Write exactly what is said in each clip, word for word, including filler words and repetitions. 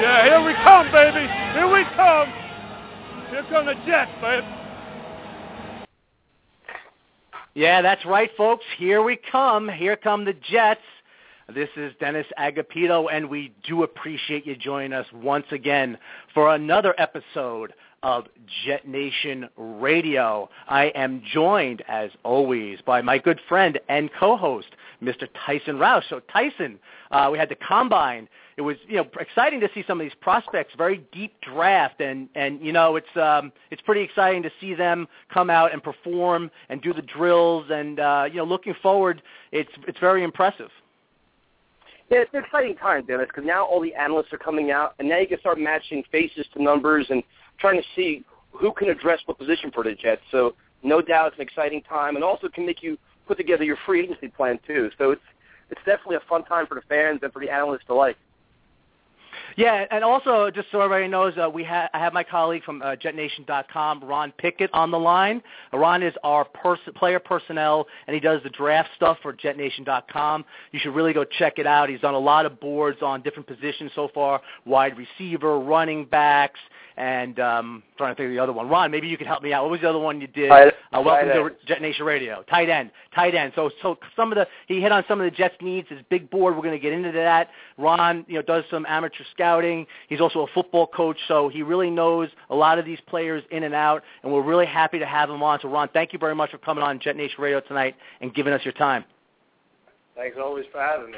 Yeah, here we come, baby. Here we come. Here come the Jets, baby. Yeah, that's right, folks. Here we come. Here come the Jets. This is Dennis Agapito, and we do appreciate you joining us once again for another episode of Jet Nation Radio. I am joined, as always, by my good friend and co-host, Mister Tyson Roush. So, Tyson, uh, we had the Combine. It was, you know, exciting to see some of these prospects, very deep draft, and, and you know, it's um, it's pretty exciting to see them come out and perform and do the drills, and, uh, you know, looking forward, it's it's very impressive. Yeah, it's an exciting time, Dennis, because now all the analysts are coming out, and now you can start matching faces to numbers and trying to see who can address what position for the Jets. So no doubt it's an exciting time, and also can make you put together your free agency plan too. So it's it's definitely a fun time for the fans and for the analysts alike. Yeah, and also, just so everybody knows, uh, we ha- I have my colleague from uh, Jet Nation dot com, Ron Pickett, on the line. Uh, Ron is our pers- player personnel, and he does the draft stuff for Jet Nation dot com. You should really go check it out. He's done a lot of boards on different positions so far, wide receiver, running backs, and um, I'm trying to think of the other one. Ron, maybe you could help me out. What was the other one you did? Tight, uh, welcome tight to end. Jet Nation Radio. Tight end, tight end. So, so some of the he hit on some of the Jets' needs. His big board. We're going to get into that. Ron, you know, does some amateur scouting. He's also a football coach, so he really knows a lot of these players in and out, and we're really happy to have him on. So, Ron, thank you very much for coming on Jet Nation Radio tonight and giving us your time. Thanks always for having me.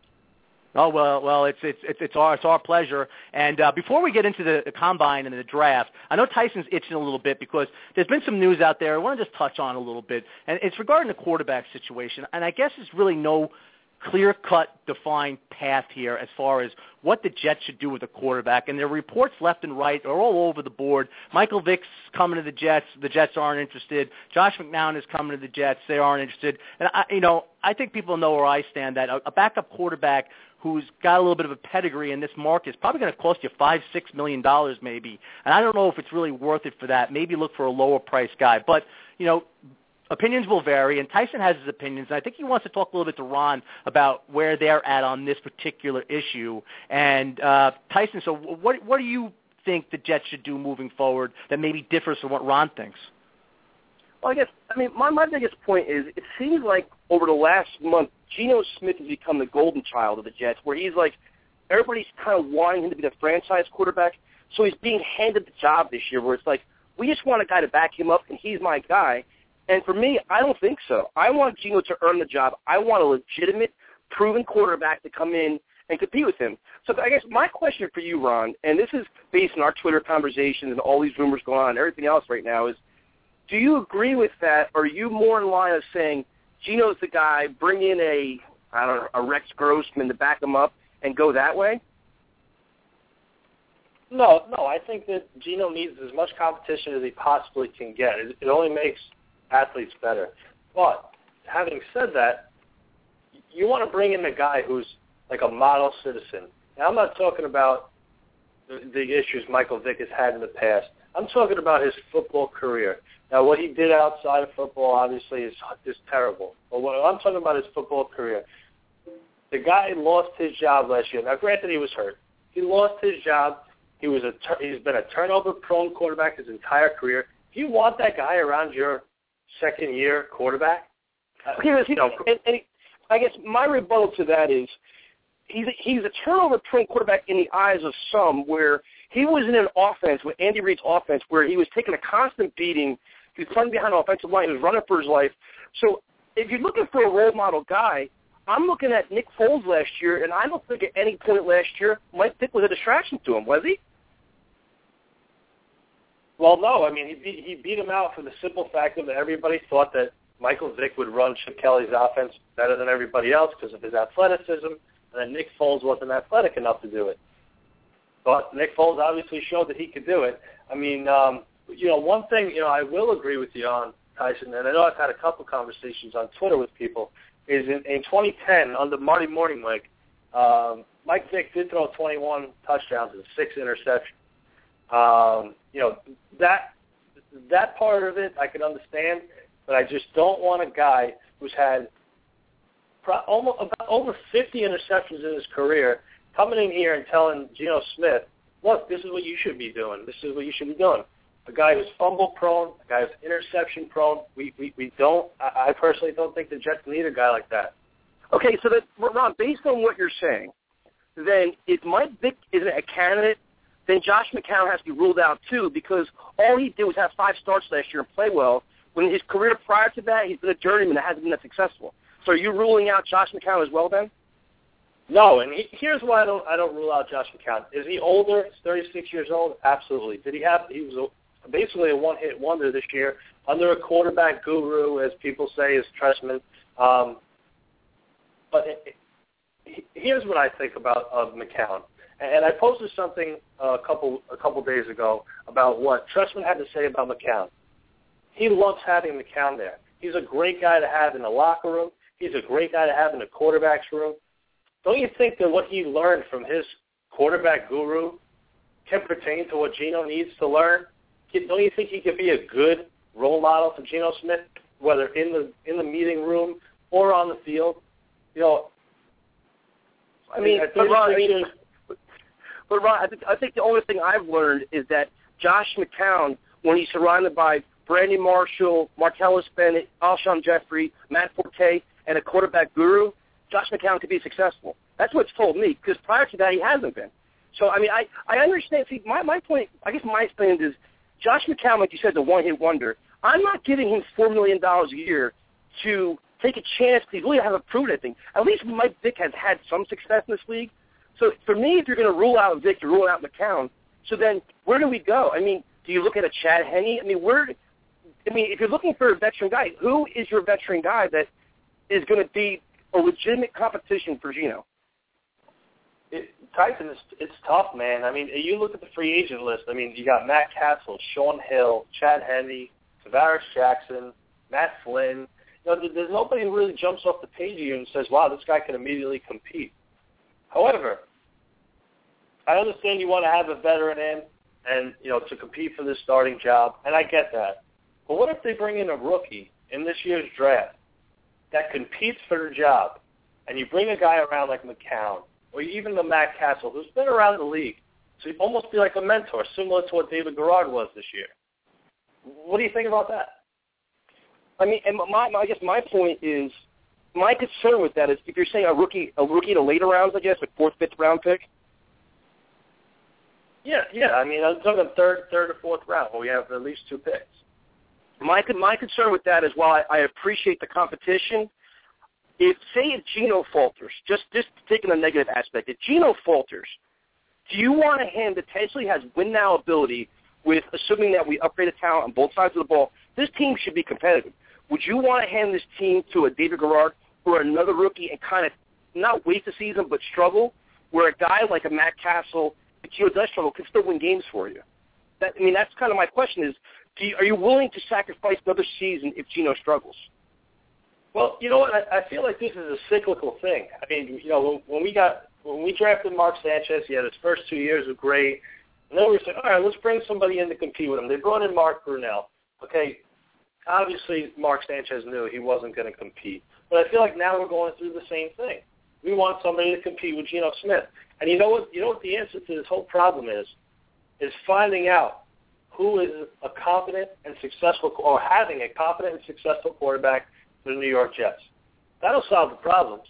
Oh well, well, it's it's it's, it's our it's our pleasure. And uh, before we get into the, the combine and the draft, I know Tyson's itching a little bit because there's been some news out there. I want to just touch on a little bit, and it's regarding the quarterback situation. And I guess there's really no clear-cut, defined path here as far as what the Jets should do with a quarterback. And there are reports left and right, are all over the board. Michael Vick's coming to the Jets. The Jets aren't interested. Josh McCown is coming to the Jets. They aren't interested. And, I, you know, I think people know where I stand, that a, a backup quarterback who's got a little bit of a pedigree in this market is probably going to cost you five, six million dollars maybe. And I don't know if it's really worth it for that. Maybe look for a lower-priced guy. But, you know, opinions will vary, and Tyson has his opinions, and I think he wants to talk a little bit to Ron about where they're at on this particular issue. And, uh, Tyson, so what what do you think the Jets should do moving forward that maybe differs from what Ron thinks? Well, I guess, I mean, my, my biggest point is it seems like over the last month, Geno Smith has become the golden child of the Jets, where he's like, everybody's kind of wanting him to be the franchise quarterback, so he's being handed the job this year where it's like, we just want a guy to back him up, and he's my guy. And for me, I don't think so. I want Geno to earn the job. I want a legitimate, proven quarterback to come in and compete with him. So I guess my question for you, Ron, and this is based on our Twitter conversations and all these rumors going on and everything else right now, is do you agree with that, or are you more in line of saying Geno's the guy, bring in a, I don't know, a Rex Grossman to back him up and go that way? No, no. I think that Geno needs as much competition as he possibly can get. It, it only makes athletes better. But having said that, you want to bring in a guy who's like a model citizen. Now, I'm not talking about the, the issues Michael Vick has had in the past. I'm talking about his football career. Now, what he did outside of football obviously is is terrible. But what I'm talking about is football career. The guy lost his job last year. Now, granted, he was hurt. He lost his job. He was a he's been a turnover-prone quarterback his entire career. Do you want that guy around your second-year quarterback? Okay, you know, and, and I guess my rebuttal to that is he's a, he's a turnover-prone quarterback in the eyes of some, where he was in an offense, with Andy Reid's offense, where he was taking a constant beating. He was running behind the offensive line. He was running for his life. So if you're looking for a role model guy, I'm looking at Nick Foles last year, and I don't think at any point last year Mike Vick was a distraction to him, was he? Well, no. I mean, he beat, he beat him out for the simple fact that everybody thought that Michael Vick would run Chip Kelly's offense better than everybody else because of his athleticism, and then Nick Foles wasn't athletic enough to do it. But Nick Foles obviously showed that he could do it. I mean, um, you know, one thing, you know, I will agree with you on, Tyson, and I know I've had a couple conversations on Twitter with people, is in, in twenty ten, under Marty Morningweg, um, Mike Vick did throw twenty-one touchdowns and six interceptions. Um, you know, that that part of it I can understand, but I just don't want a guy who's had pro- almost about over fifty interceptions in his career coming in here and telling Geno Smith, look, this is what you should be doing. This is what you should be doing. A guy who's fumble-prone, a guy who's interception-prone. We, we, we don't, I, I personally don't think the Jets need a guy like that. Okay, so that, Ron, based on what you're saying, then if Mike Vick isn't a candidate, then Josh McCown has to be ruled out too, because all he did was have five starts last year and play well. When his career prior to that, he's been a journeyman that hasn't been that successful. So are you ruling out Josh McCown as well then? No, and he, here's why I don't I don't rule out Josh McCown. Is he older? He's thirty-six years old? Absolutely. Did he have? He was a, basically a one-hit wonder this year under a quarterback guru, as people say, as Trestman. Um, but it, it, here's what I think about of McCown. And I posted something a couple a couple days ago about what Trestman had to say about McCown. He loves having McCown there. He's a great guy to have in the locker room. He's a great guy to have in the quarterback's room. Don't you think that what he learned from his quarterback guru can pertain to what Geno needs to learn? Don't you think he could be a good role model for Geno Smith, whether in the in the meeting room or on the field? You know, I mean, I but Ron, I mean, years, but Ron, I think I think the only thing I've learned is that Josh McCown, when he's surrounded by Brandon Marshall, Martellus Bennett, Alshon Jeffrey, Matt Forte, and a quarterback guru, Josh McCown could be successful. That's what's told me, because prior to that, he hasn't been. So, I mean, I, I understand. See, my, my point, I guess my stand is Josh McCown, like you said, is a one-hit wonder. I'm not giving him four million dollars a year to take a chance to really have a proved anything. At least Mike Vick has had some success in this league. So, for me, if you're going to rule out Vick, you're ruling out McCown. So then, where do we go? I mean, do you look at a Chad Henne? I mean, where? I mean, if you're looking for a veteran guy, who is your veteran guy that is going to be a legitimate competition for Geno? It, Tyson, it's, it's tough, man. I mean, you look at the free agent list. I mean, you got Matt Castle, Sean Hill, Chad Henne, Tavares Jackson, Matt Flynn. You know, there's nobody who really jumps off the page of you and says, wow, this guy can immediately compete. However, I understand you want to have a veteran in and, you know, to compete for this starting job, and I get that. But what if they bring in a rookie in this year's draft that competes for the job, and you bring a guy around like McCown, or even the Matt Castle, who's been around the league, so he'd almost be like a mentor, similar to what David Garrard was this year. What do you think about that? I mean, and my, my I guess my point is, my concern with that is if you're saying a rookie, a rookie in the later rounds, I guess, like fourth, fifth round pick. Yeah, yeah. I mean, I'm talking third, third or fourth round, where we have at least two picks. My my concern with that is, while I, I appreciate the competition, if say if Geno falters, just just taking the negative aspect, if Geno falters, do you want a hand that potentially has win now ability with assuming that we upgrade the talent on both sides of the ball? This team should be competitive. Would you want to hand this team to a David Garrard or another rookie and kind of not waste the season but struggle, where a guy like a Matt Castle, if Geno does struggle, can still win games for you? That, I mean, that's kind of my question is, do you, are you willing to sacrifice another season if Geno struggles? Well, you know what? I, I feel like this is a cyclical thing. I mean, you know, when, when we got when we drafted Mark Sanchez, he had his first two years were great, and then we were saying, all right, let's bring somebody in to compete with him. They brought in Mark Brunell. Okay, obviously Mark Sanchez knew he wasn't going to compete, but I feel like now we're going through the same thing. We want somebody to compete with Geno Smith, and you know what? You know what the answer to this whole problem is? Is finding out who is a competent and successful, or having a competent and successful quarterback for the New York Jets. That'll solve the problems.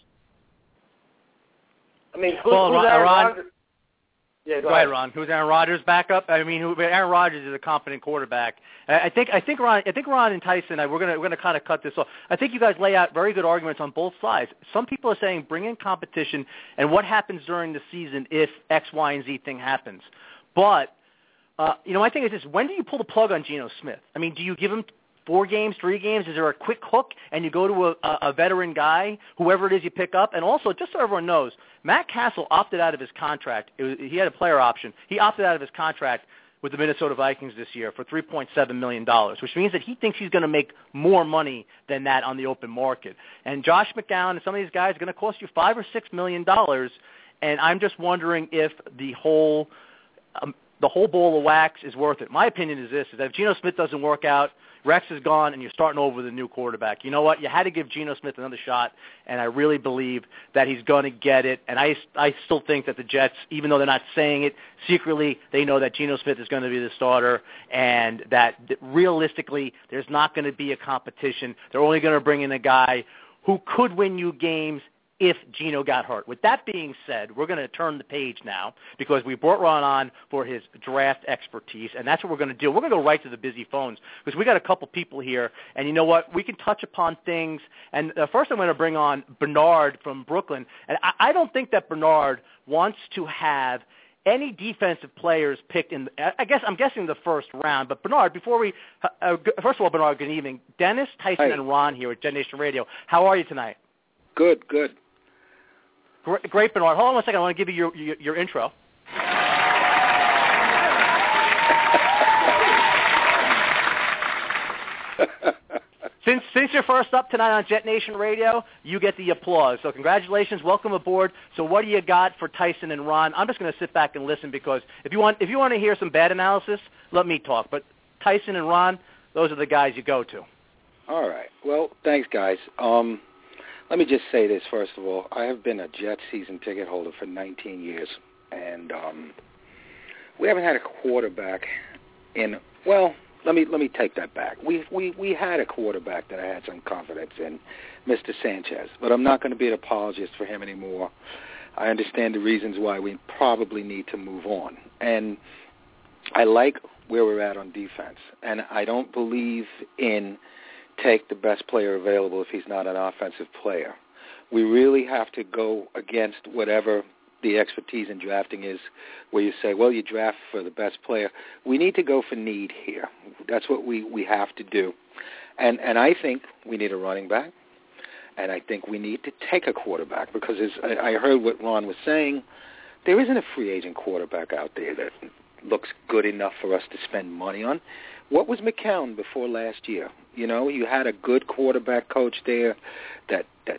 I mean, who, well, who's Ron, Aaron Ron, Rodgers? Yeah, go, go ahead, Ron. Who's Aaron Rodgers backup? I mean, who, Aaron Rodgers is a competent quarterback. I think, I think Ron, I think Ron and Tyson, we're gonna we're gonna kind of cut this off. I think you guys lay out very good arguments on both sides. Some people are saying bring in competition, and what happens during the season if X, Y, and Z thing happens. But Uh, you know, my thing is this, when do you pull the plug on Geno Smith? I mean, do you give him four games, three games? Is there a quick hook and you go to a, a, a veteran guy, whoever it is you pick up? And also, just so everyone knows, Matt Castle opted out of his contract. It was, he had a player option. He opted out of his contract with the Minnesota Vikings this year for three point seven million dollars, which means that he thinks he's going to make more money than that on the open market. And Josh McCown and some of these guys are going to cost you five or six million dollars, and I'm just wondering if the whole um, the whole ball of wax is worth it. My opinion is this, is that if Geno Smith doesn't work out, Rex is gone, and you're starting over with a new quarterback. You know what? You had to give Geno Smith another shot, and I really believe that he's going to get it. And I, I still think that the Jets, even though they're not saying it, secretly they know that Geno Smith is going to be the starter, and that realistically there's not going to be a competition. They're only going to bring in a guy who could win you games if Geno got hurt. With that being said, we're going to turn the page now because we brought Ron on for his draft expertise, and that's what we're going to do. We're going to go right to the busy phones because we got a couple people here, and you know what? We can touch upon things. And uh, first I'm going to bring on Bernard from Brooklyn, and I, I don't think that Bernard wants to have any defensive players picked in, I guess I'm guessing the first round. But Bernard, before we, uh, first of all, Bernard, good evening. Dennis, Tyson, Hi. and Ron here at Jet Nation Radio. How are you tonight? Good, good. Great, great, Bernard. Hold on one second. I want to give you your, your, your intro. since since you're first up tonight on Jet Nation Radio, you get the applause. So congratulations. Welcome aboard. So what do you got for Tyson and Ron? I'm just going to sit back and listen because if you want if you want to hear some bad analysis, let me talk. But Tyson and Ron, those are the guys you go to. All right. Well, thanks, guys. Um, Let me just say this, first of all. I have been a Jets season ticket holder for nineteen years, and um, we haven't had a quarterback in, well, let me let me take that back. We, we, we had a quarterback that I had some confidence in, Mister Sanchez, but I'm not going to be an apologist for him anymore. I understand the reasons why we probably need to move on, and I like where we're at on defense, and I don't believe in take the best player available if he's not an offensive player. We really have to go against whatever the expertise in drafting is, where you say, well, you draft for the best player. We need to go for need here. That's what we, we have to do. And and I think we need a running back, and I think we need to take a quarterback because as I, I heard what Ron was saying, there isn't a free agent quarterback out there that looks good enough for us to spend money on. What was McCown before last year? You know, you had a good quarterback coach there that that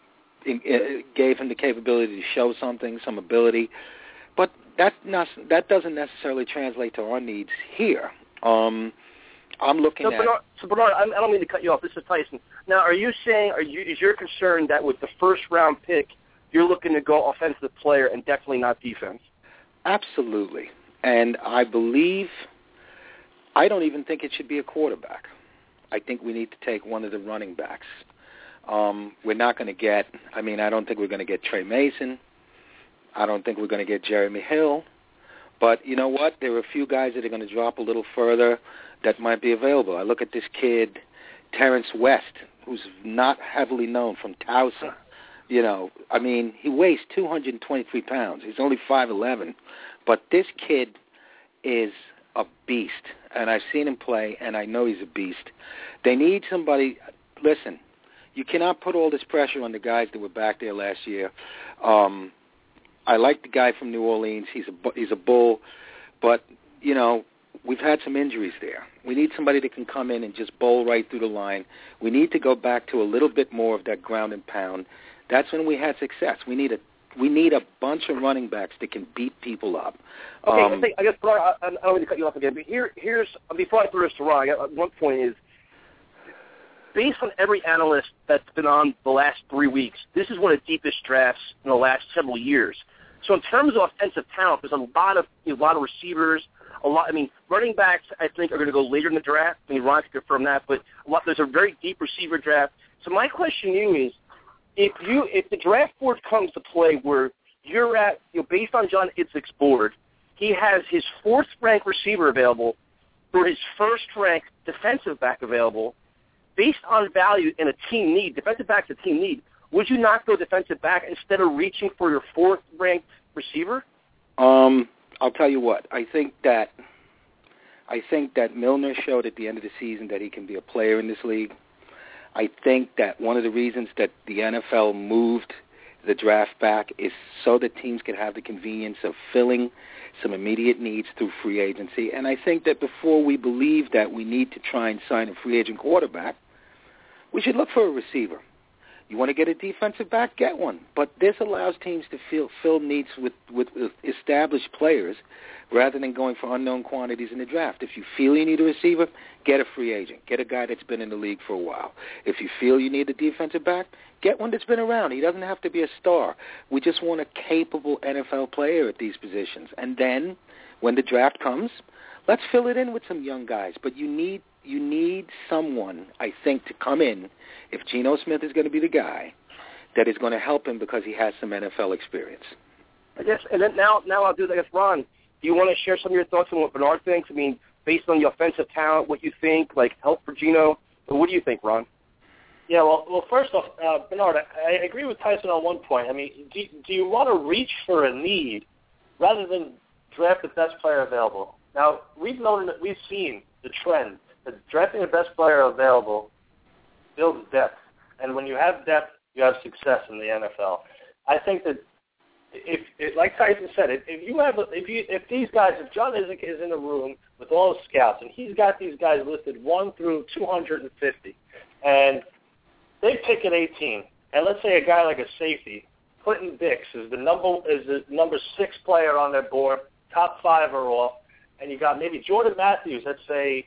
gave him the capability to show something, some ability, but that not that doesn't necessarily translate to our needs here. Um, I'm looking so at. Bernard, so Bernard, I don't mean to cut you off. This is Tyson. Now, are you saying, are you is your concern that with the first round pick, you're looking to go offensive player and definitely not defense? Absolutely, and I believe. I don't even think it should be a quarterback. I think we need to take one of the running backs. Um, we're not going to get, I mean, I don't think we're going to get Trey Mason. I don't think we're going to get Jeremy Hill. But you know what? There are a few guys that are going to drop a little further that might be available. I look at this kid, Terrence West, who's not heavily known from Towson. You know, I mean, he weighs two hundred twenty-three pounds. He's only five eleven. But this kid is a beast, and I've seen him play, and I know he's a beast. They need somebody. Listen, you cannot put all this pressure on the guys that were back there last year. Um, I like the guy from New Orleans. He's a he's a bull, but you know we've had some injuries there. We need somebody that can come in and just bowl right through the line. We need to go back to a little bit more of that ground and pound. That's when we had success. We need a We need a bunch of running backs that can beat people up. Okay, um, I, think, I guess, Bernard, I, I don't mean to cut you off again, but here, here's, before I throw this to Ron, I got, one point is, based on every analyst that's been on the last three weeks, this is one of the deepest drafts in the last several years. So in terms of offensive talent, there's a lot of you know, a lot of receivers, a lot. I mean, running backs, I think, are going to go later in the draft. I mean, Ron can confirm that, but a lot, there's a very deep receiver draft. So my question to you is, If you if the draft board comes to play where you're at, you know, based on John Idzik's board, he has his fourth ranked receiver available for his first ranked defensive back available, based on value and a team need, defensive back's a team need, would you not go defensive back instead of reaching for your fourth ranked receiver? Um, I'll tell you what. I think that I think that Milner showed at the end of the season that he can be a player in this league. I think that one of the reasons that the N F L moved the draft back is so that teams can have the convenience of filling some immediate needs through free agency. And I think that before we believe that we need to try and sign a free agent quarterback, we should look for a receiver. You want to get a defensive back, get one. But this allows teams to fill, fill needs with, with, with established players rather than going for unknown quantities in the draft. If you feel you need a receiver, get a free agent. Get a guy that's been in the league for a while. If you feel you need a defensive back, get one that's been around. He doesn't have to be a star. We just want a capable N F L player at these positions. And then when the draft comes, let's fill it in with some young guys. But you need you need someone, I think, to come in, if Geno Smith is going to be the guy, that is going to help him because he has some N F L experience. I guess, and then now, now I'll do that. I guess, Ron, do you want to share some of your thoughts on what Bernard thinks? I mean, based on the offensive talent, what you think, like help for Geno. But what do you think, Ron? Yeah, well, well, first off, uh, Bernard, I, I agree with Tyson on one point. I mean, do, do you want to reach for a need rather than draft the best player available? Now, we've known that we've seen the trend that drafting the best player available builds depth, and when you have depth, you have success in the N F L. I think that if, if like Tyson said, if, if you have, if you, if these guys, if John Isaac is in the room with all the scouts, and he's got these guys listed one through two hundred fifty, and they pick at eighteen, and let's say a guy like a safety, Clinton Dix is the number is the number six player on their board, top five are off, and you got maybe Jordan Matthews, let's say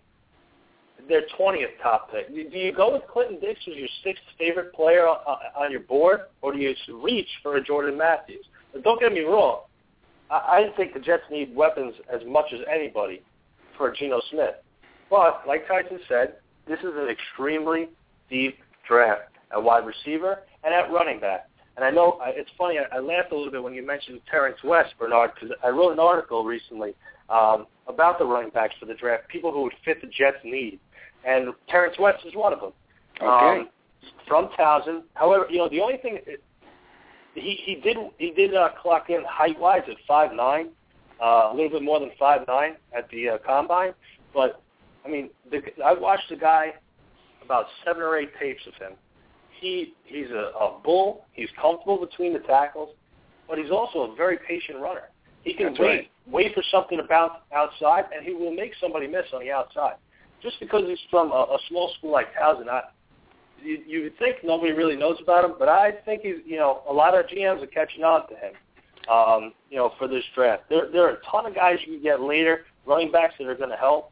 their twentieth top pick. Do you go with Clinton Dix as your sixth favorite player on, on your board, or do you reach for a Jordan Matthews? But don't get me wrong. I, I think the Jets need weapons as much as anybody for Geno Smith. But, like Tyson said, this is an extremely deep draft at wide receiver and at running back. And I know it's funny, I, I laughed a little bit when you mentioned Terrence West, Bernard, because I wrote an article recently um, about the running backs for the draft, people who would fit the Jets' need. And Terrence West is one of them. Okay. Um, from Towson. However, you know, the only thing, he, he did he did uh, clock in height-wise at five nine, uh, a little bit more than five nine at the uh, Combine. But, I mean, the, I watched the guy, about seven or eight tapes of him. He He's a, a bull. He's comfortable between the tackles, but he's also a very patient runner. He can That's wait, right. wait for something to bounce outside, and he will make somebody miss on the outside. Just because he's from a, a small school like Towson, I, you, you would think nobody really knows about him, but I think he's, you know, a lot of G Ms are catching on to him, um, you know, for this draft. There, there are a ton of guys you can get later, running backs that are going to help.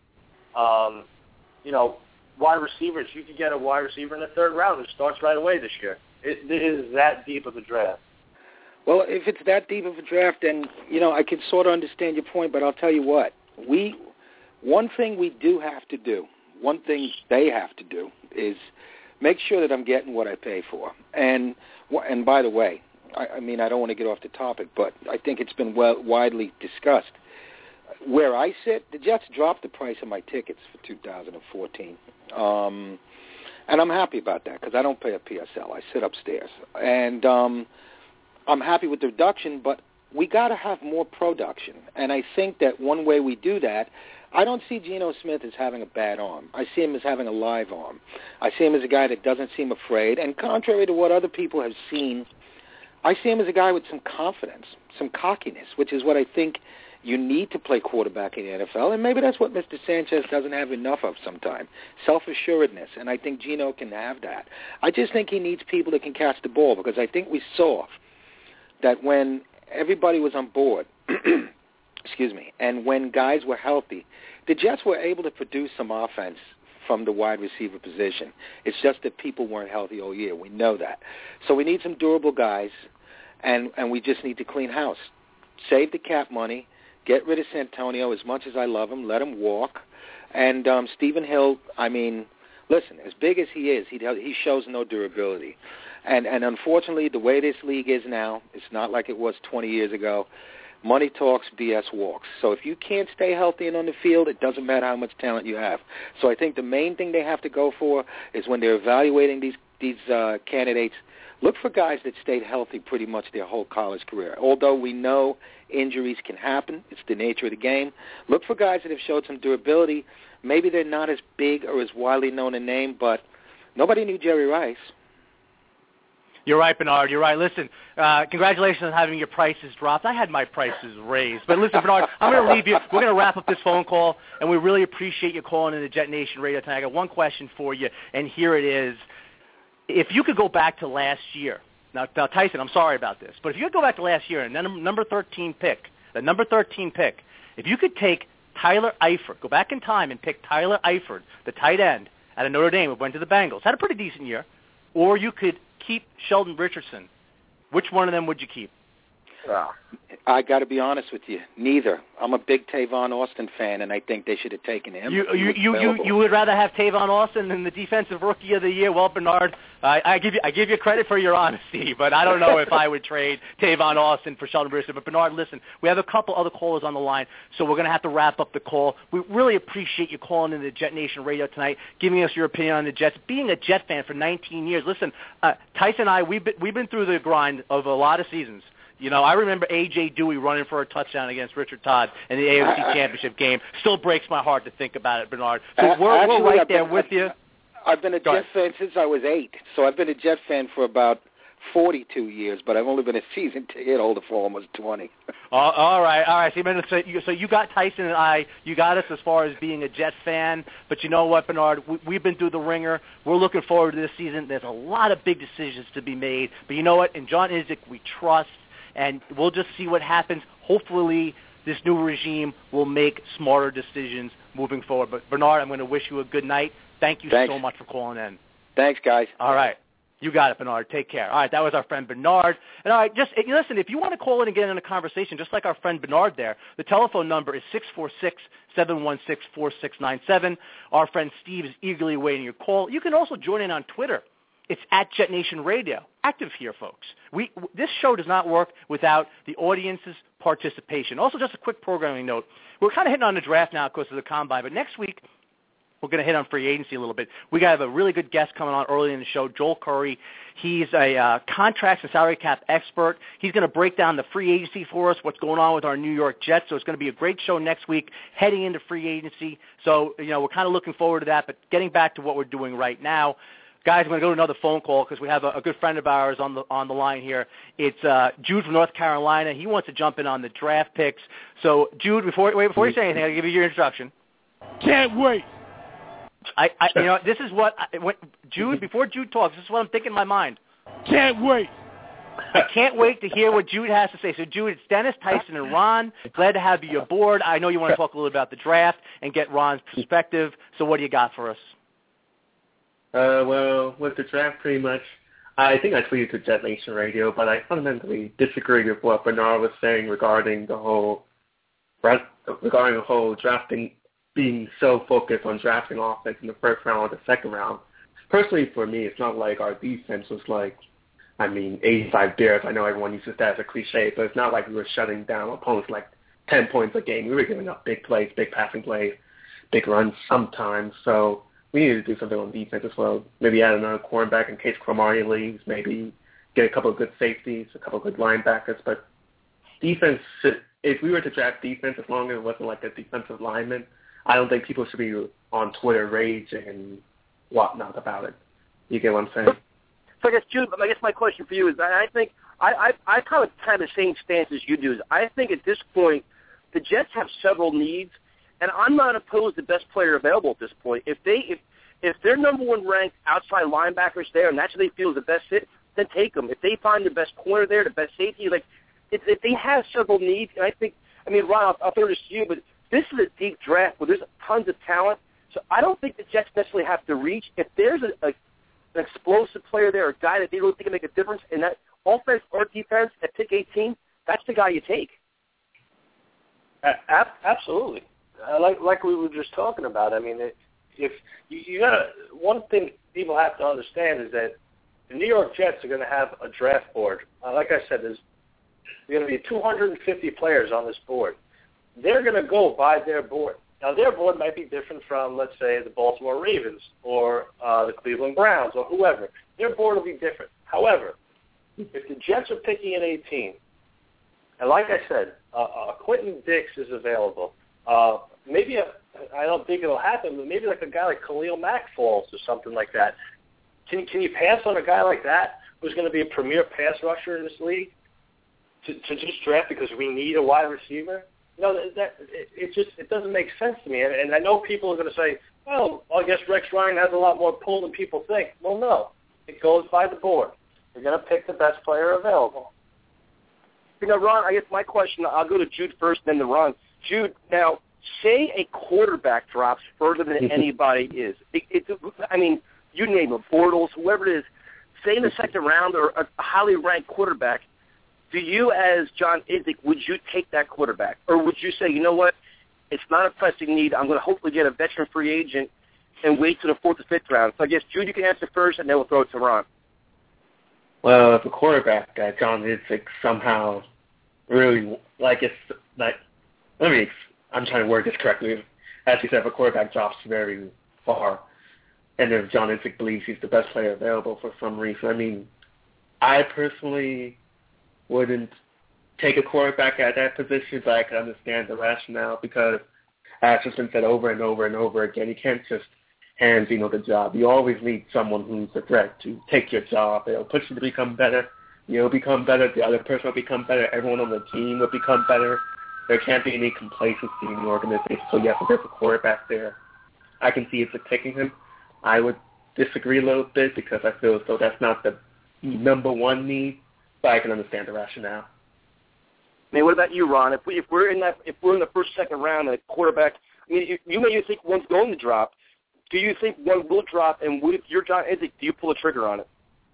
Um, you know, wide receivers, you could get a wide receiver in the third round who starts right away this year. It, it is that deep of a draft. Well, if it's that deep of a draft, then, you know, I can sort of understand your point, but I'll tell you what. We One thing we do have to do, one thing they have to do, is make sure that I'm getting what I pay for. And and by the way, I, I mean, I don't want to get off the topic, but I think it's been well, widely discussed. Where I sit, the Jets dropped the price of my tickets for two thousand fourteen. Um, and I'm happy about that because I don't pay a P S L. I sit upstairs. And um, I'm happy with the reduction, but we got to have more production. And I think that one way we do that, I don't see Geno Smith as having a bad arm. I see him as having a live arm. I see him as a guy that doesn't seem afraid. And contrary to what other people have seen, I see him as a guy with some confidence, some cockiness, which is what I think you need to play quarterback in the N F L. And maybe that's what Mister Sanchez doesn't have enough of sometimes, self-assuredness. And I think Geno can have that. I just think he needs people that can catch the ball because I think we saw that when everybody was on board, excuse me, and when guys were healthy, the Jets were able to produce some offense from the wide receiver position. It's just that people weren't healthy all year. We know that. So we need some durable guys, and, and we just need to clean house. Save the cap money. Get rid of Santonio as much as I love him. Let him walk. And um, Stephen Hill, I mean, listen, as big as he is, he he shows no durability. And, and unfortunately, the way this league is now, it's not like it was twenty years ago. Money talks, B S walks. So if you can't stay healthy and on the field, it doesn't matter how much talent you have. So I think the main thing they have to go for is when they're evaluating these these uh, candidates, look for guys that stayed healthy pretty much their whole college career. Although we know injuries can happen, it's the nature of the game. Look for guys that have showed some durability. Maybe they're not as big or as widely known a name, but nobody knew Jerry Rice. You're right, Bernard. You're right. Listen, uh, congratulations on having your prices dropped. I had my prices raised. But listen, Bernard, I'm going to leave you. We're going to wrap up this phone call, and we really appreciate you calling in the Jet Nation Radio tonight. I got one question for you, and here it is. if you could go back to last year, now, now Tyson, I'm sorry about this, but if you could go back to last year and then number thirteen pick, the number thirteen pick, if you could take Tyler Eifert, go back in time and pick Tyler Eifert, the tight end out of Notre Dame, who went to the Bengals, had a pretty decent year, or you could keep Sheldon Richardson, which one of them would you keep? Uh, I got to be honest with you. Neither. I'm a big Tavon Austin fan, and I think they should have taken him. You you you, you you would rather have Tavon Austin than the defensive rookie of the year? Well, Bernard, I, I give you I give you credit for your honesty, but I don't know if I would trade Tavon Austin for Sheldon Richardson. But Bernard, listen, we have a couple other callers on the line, so we're going to have to wrap up the call. We really appreciate you calling into Jet Nation Radio tonight, giving us your opinion on the Jets. Being a Jet fan for nineteen years, listen, uh, Tyson and I, we've been, we've been through the grind of a lot of seasons. You know, I remember A J. Dewey running for a touchdown against Richard Todd in the A F C Championship game. Still breaks my heart to think about it, Bernard. So uh, we're, actually, we're right I've there been, with you. I've been a Go Jet ahead. fan since I was eight, so I've been a Jet fan for about forty-two years, but I've only been a season ticket holder for almost twenty. Uh, all right, all right. So you, so, you, so you got Tyson and I, you got us as far as being a Jet fan, but you know what, Bernard? We, we've been through the ringer. We're looking forward to this season. There's a lot of big decisions to be made, but you know what? In John Idzik, we trust. And we'll just see what happens. Hopefully, this new regime will make smarter decisions moving forward. But, Bernard, I'm going to wish you a good night. Thank you Thanks. so much for calling in. Thanks, guys. All right. You got it, Bernard. Take care. All right, that was our friend Bernard. And, all right, just listen, if you want to call in and get in a conversation, just like our friend Bernard there, the telephone number is six four six, seven one six, four six nine seven. Our friend Steve is eagerly awaiting your call. You can also join in on Twitter. It's at Jet Nation Radio. Active here, folks. We this show does not work without the audience's participation. Also, just a quick programming note. We're kind of hitting on the draft now because of the combine, but next week we're going to hit on free agency a little bit. We got to have a really good guest coming on early in the show, Joel Curry. He's a uh, contracts and salary cap expert. He's going to break down the free agency for us, what's going on with our New York Jets. So it's going to be a great show next week heading into free agency. So, you know, we're kind of looking forward to that. But getting back to what we're doing right now, guys, I'm going to go to another phone call because we have a, a good friend of ours on the on the line here. It's uh, Jude from North Carolina. He wants to jump in on the draft picks. So, Jude, before wait, before you say anything, I'll give you your introduction. Can't wait. I, I you know, this is what I, when, Jude. Before Jude talks, this is what I'm thinking in my mind. Can't wait. I can't wait to hear what Jude has to say. So, Jude, it's Dennis, Tyson, and Ron. Glad to have you aboard. I know you want to talk a little about the draft and get Ron's perspective. So, what do you got for us? Uh, well, with the draft, pretty much, I think I tweeted to Jet Nation Radio, but I fundamentally disagree with what Bernard was saying regarding the whole regarding the whole drafting being so focused on drafting offense in the first round or the second round. Personally, for me, it's not like our defense was like, I mean, eighty-five Bears. I know everyone uses that as a cliche, but it's not like we were shutting down opponents like ten points a game. We were giving up big plays, big passing plays, big runs sometimes. So we need to do something on defense as well. Maybe add another cornerback in case Cromartie leaves. Maybe get a couple of good safeties, a couple of good linebackers. But defense, if we were to draft defense, as long as it wasn't like a defensive lineman, I don't think people should be on Twitter raging and whatnot about it. You get what I'm saying? So I guess, Jude, I guess my question for you is, I think I, I, I kind of have the same stance as you do. Is I think at this point, the Jets have several needs. And I'm not opposed to best player available at this point. If they if if their number one ranked outside linebackers there, and that's who they feel is the best fit, then take them. If they find the best corner there, the best safety, like if, if they have several needs, and I think, I mean, Ron, I'll, I'll throw this to you, but this is a deep draft where there's tons of talent. So I don't think the Jets necessarily have to reach. If there's a, a an explosive player there, a guy that they really think can make a difference in that offense or defense at pick eighteen, that's the guy you take. Uh, absolutely. Uh, like like we were just talking about. I mean, it, if you, you got one thing people have to understand is that the New York Jets are going to have a draft board. Uh, like I said, there's going to be two hundred fifty players on this board. They're going to go by their board. Now, their board might be different from, let's say, the Baltimore Ravens or uh, the Cleveland Browns or whoever. Their board will be different. However, if the Jets are picking at eighteen, and like I said, uh, uh, Quentin Dix is available. Uh, maybe a, I don't think it'll happen, but maybe like a guy like Khalil Mack falls or something like that. Can can you pass on a guy like that who's going to be a premier pass rusher in this league to, to just draft because we need a wide receiver? You know, that, that it, it just it doesn't make sense to me. And, and I know people are going to say, "Well, I guess Rex Ryan has a lot more pull than people think." Well, no, it goes by the board. You're going to pick the best player available. You know, Ron, I guess my question, I'll go to Jude first, then to Ron. Jude, now, say a quarterback drops further than anybody is. It, it, I mean, you name it, Bortles, whoever it is. Say in the second round or a highly ranked quarterback, do you, as John Idzik, would you take that quarterback? Or would you say, you know what, it's not a pressing need. I'm going to hopefully get a veteran free agent and wait to the fourth or fifth round. So I guess, Jude, you can answer first, and then we'll throw it to Ron. Well, if a quarterback guy, John Idzik, somehow really, like, it's, like, let me, I'm trying to word this correctly. As you said, if a quarterback drops very far, and if John Idzik believes he's the best player available for some reason, I mean, I personally wouldn't take a quarterback at that position, but I can understand the rationale because, as has been said over and over and over again, you can't just hand Geno the job. You always need someone who's a threat to take your job. It'll push you to become better. You'll become better. The other person will become better. Everyone on the team will become better. There can't be any complacency in the organization. So, yes, if there's a quarterback there, I can see it's taking him. I would disagree a little bit because I feel as though that's not the number one need, but I can understand the rationale. I mean, what about you, Ron? If we if we're in that if we're in the first second round and a quarterback, I mean, you, you may think one's going to drop. Do you think one will drop? And what if you're John Idzik, do you pull the trigger on it?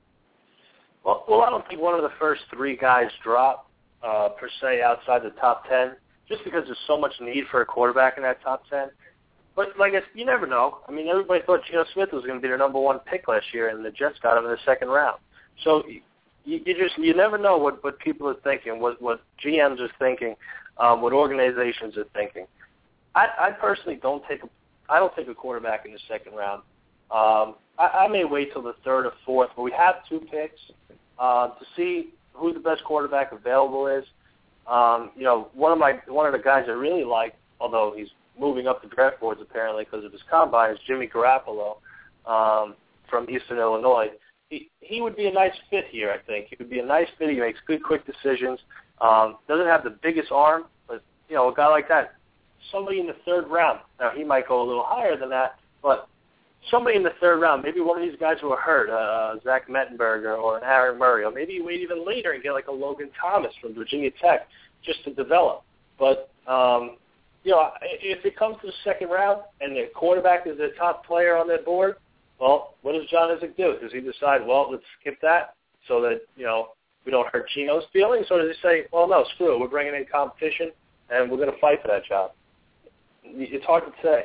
Well, well, I don't think one of the first three guys drop uh, per se outside the top ten, just because there's so much need for a quarterback in that top ten. But like I, you never know. I mean, everybody thought Geno Smith was going to be their number one pick last year, and the Jets got him in the second round. So you, you just you never know what, what people are thinking, what what G Ms are thinking, um, what organizations are thinking. I, I personally don't take a I don't take a quarterback in the second round. Um, I, I may wait till the third or fourth, but we have two picks uh, to see who the best quarterback available is. Um, you know, one of my one of the guys I really like, although he's moving up the draft boards apparently because of his combine, is Jimmy Garoppolo um, from Eastern Illinois. He he would be a nice fit here, I think. He would be a nice fit. He makes good, quick decisions. Um, doesn't have the biggest arm, but, you know, a guy like that, somebody in the third round. Now, he might go a little higher than that, but somebody in the third round, maybe one of these guys who are hurt, uh, Zach Mettenberger or an Aaron Murray, or maybe you wait even later and get like a Logan Thomas from Virginia Tech just to develop. But, um, you know, if it comes to the second round and the quarterback is the top player on their board, well, what does John Idzik do? Does he decide, well, let's skip that so that, you know, we don't hurt Geno's feelings? Or does he say, well, no, screw it, we're bringing in competition and we're going to fight for that job? It's hard to say.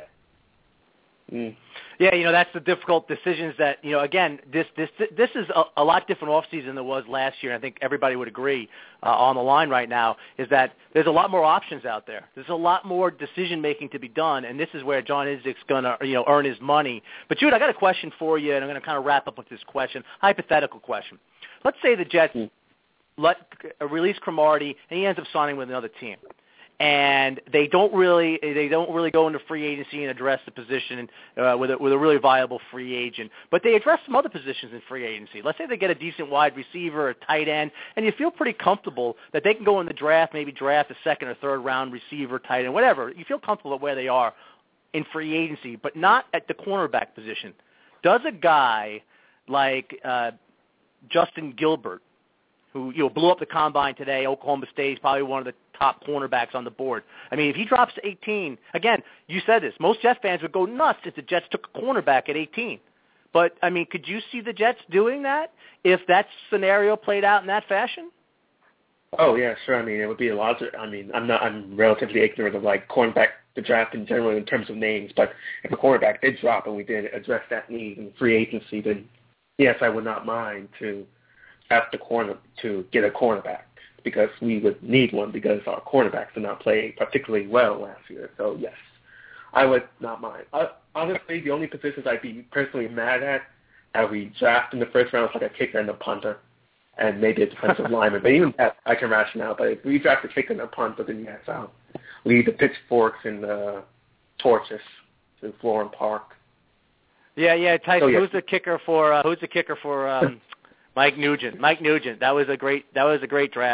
Mm. Yeah, you know, that's the difficult decisions that, you know, again, this this this is a, a lot different offseason than it was last year. I think everybody would agree uh, on the line right now is that there's a lot more options out there. There's a lot more decision-making to be done, and this is where John Idzik's going to, you know, earn his money. But, Jude, I got a question for you, and I'm going to kind of wrap up with this question, hypothetical question. Let's say the Jets mm. let uh, release Cromartie, and he ends up signing with another team. And they don't really they don't really go into free agency and address the position uh, with a, with a really viable free agent. But they address some other positions in free agency. Let's say they get a decent wide receiver, a tight end, and you feel pretty comfortable that they can go in the draft, maybe draft a second or third round receiver, tight end, whatever. You feel comfortable at where they are in free agency, but not at the cornerback position. Does a guy like uh, Justin Gilbert, who you know blew up the combine today, Oklahoma State, is probably one of the top cornerbacks on the board. I mean, if he drops to eighteen, again, you said this, most Jets fans would go nuts if the Jets took a cornerback at eighteen. But, I mean, could you see the Jets doing that if that scenario played out in that fashion? Oh, yeah, sure. I mean, it would be a lot of, I mean, I'm not, I'm relatively ignorant of, like, cornerback, the draft in general in terms of names, but if a cornerback did drop and we did address that need in free agency, then, yes, I would not mind to have the corner, to get a cornerback, because we would need one because our cornerbacks did not play particularly well last year. So, yes, I would not mind. Uh, honestly, the only positions I'd be personally mad at are we draft in the first round like a kicker and a punter and maybe a defensive lineman. But even that I can rationale. But if we draft a kicker and a punter, then yes, I'll leave the pitchforks and the torches to Florham Park. Yeah, yeah, Tyson, so, yes. who's the kicker for uh, who's the kicker for um, Mike Nugent? Mike Nugent. That was a great that was a great draft.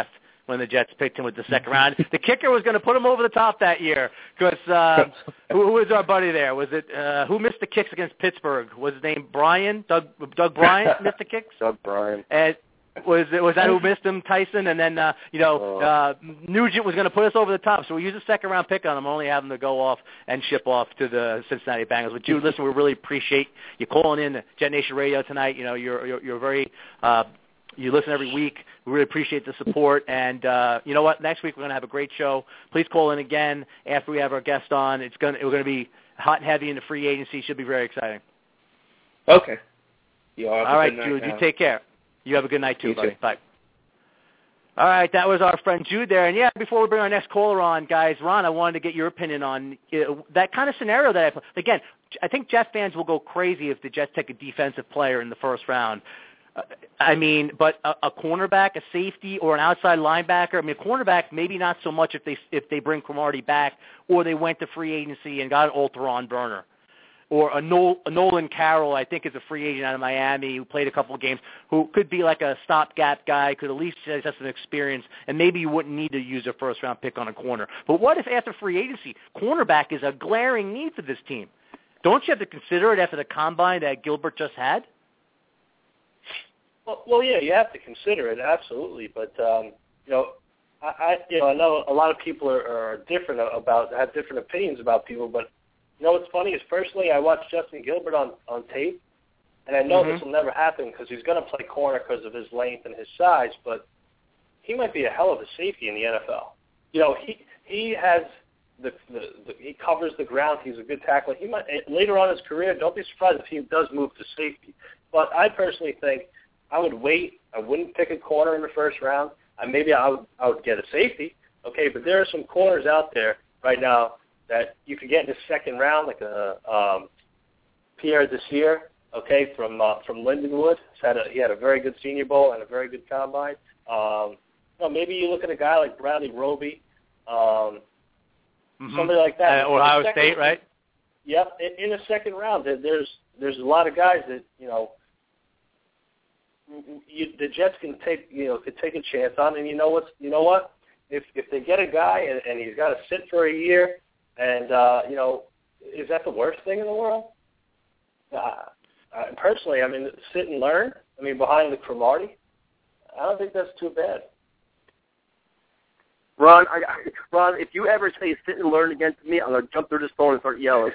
when the Jets picked him with the second round. The kicker was going to put him over the top that year because uh, who, who was our buddy there? Was it uh, who missed the kicks against Pittsburgh? Was his name Brian? Doug Doug Bryant missed the kicks? Doug Bryant. And was it was that who missed him, Tyson? And then uh, you know uh, Nugent was going to put us over the top, so we used a second round pick on him, only having to go off and ship off to the Cincinnati Bengals. But Jude, listen, we really appreciate you calling in to Jet Nation Radio tonight. You know, you're you're, you're very uh, you listen every week. We really appreciate the support. And uh, you know what? Next week we're going to have a great show. Please call in again after we have our guest on. It's going we're going to be hot and heavy in the free agency. Should be very exciting. Okay. You all, all right, Jude. You take care. You have a good night, too, you buddy. Too. Bye. All right, that was our friend Jude there. And, yeah, before we bring our next caller on, guys, Ron, I wanted to get your opinion on uh, that kind of scenario that I put. Again, I think Jets fans will go crazy if the Jets take a defensive player in the first round. Uh, I mean, but a, a cornerback, a safety, or an outside linebacker, I mean, a cornerback, maybe not so much if they if they bring Cromartie back or they went to free agency and got an Alteron Burner. Or a, Nol- a Nolan Carroll, I think, is a free agent out of Miami who played a couple of games, who could be like a stopgap guy, could at least have some experience, and maybe you wouldn't need to use a first-round pick on a corner. But what if after free agency, cornerback is a glaring need for this team? Don't you have to consider it after the combine that Gilbert just had? Well, well yeah, you have to consider it, absolutely. But, um, you know, I, I, you know, I know a lot of people are, are different about, have different opinions about people, but you know what's funny is personally I watched Justin Gilbert on, on tape, and I know mm-hmm. this will never happen because he's going to play corner because of his length and his size, but he might be a hell of a safety in the N F L. You know, he he has the, the, the he covers the ground. He's a good tackler. He might later on in his career. Don't be surprised if he does move to safety. But I personally think I would wait. I wouldn't pick a corner in the first round. I, maybe I would I would get a safety. Okay, but there are some corners out there right now that you could get in the second round, like a um, Pierre Desir, okay, from uh, from Lindenwood. He's had a, he had a very good Senior Bowl and a very good combine. Um, you know, maybe you look at a guy like Bradley Roby, um, mm-hmm. somebody like that. Uh, Ohio second, State, right? Yep. In, in the second round, there's there's a lot of guys that you know you, the Jets can take you know could take a chance on, and you know what's you know what if if they get a guy and, and he's got to sit for a year. And, uh, you know, is that the worst thing in the world? Uh, uh, personally, I mean, sit and learn. I mean, behind the Cromartie, I don't think that's too bad. Ron, I, I, Ron, if you ever say sit and learn again to me, I'm going to jump through this phone and start yelling.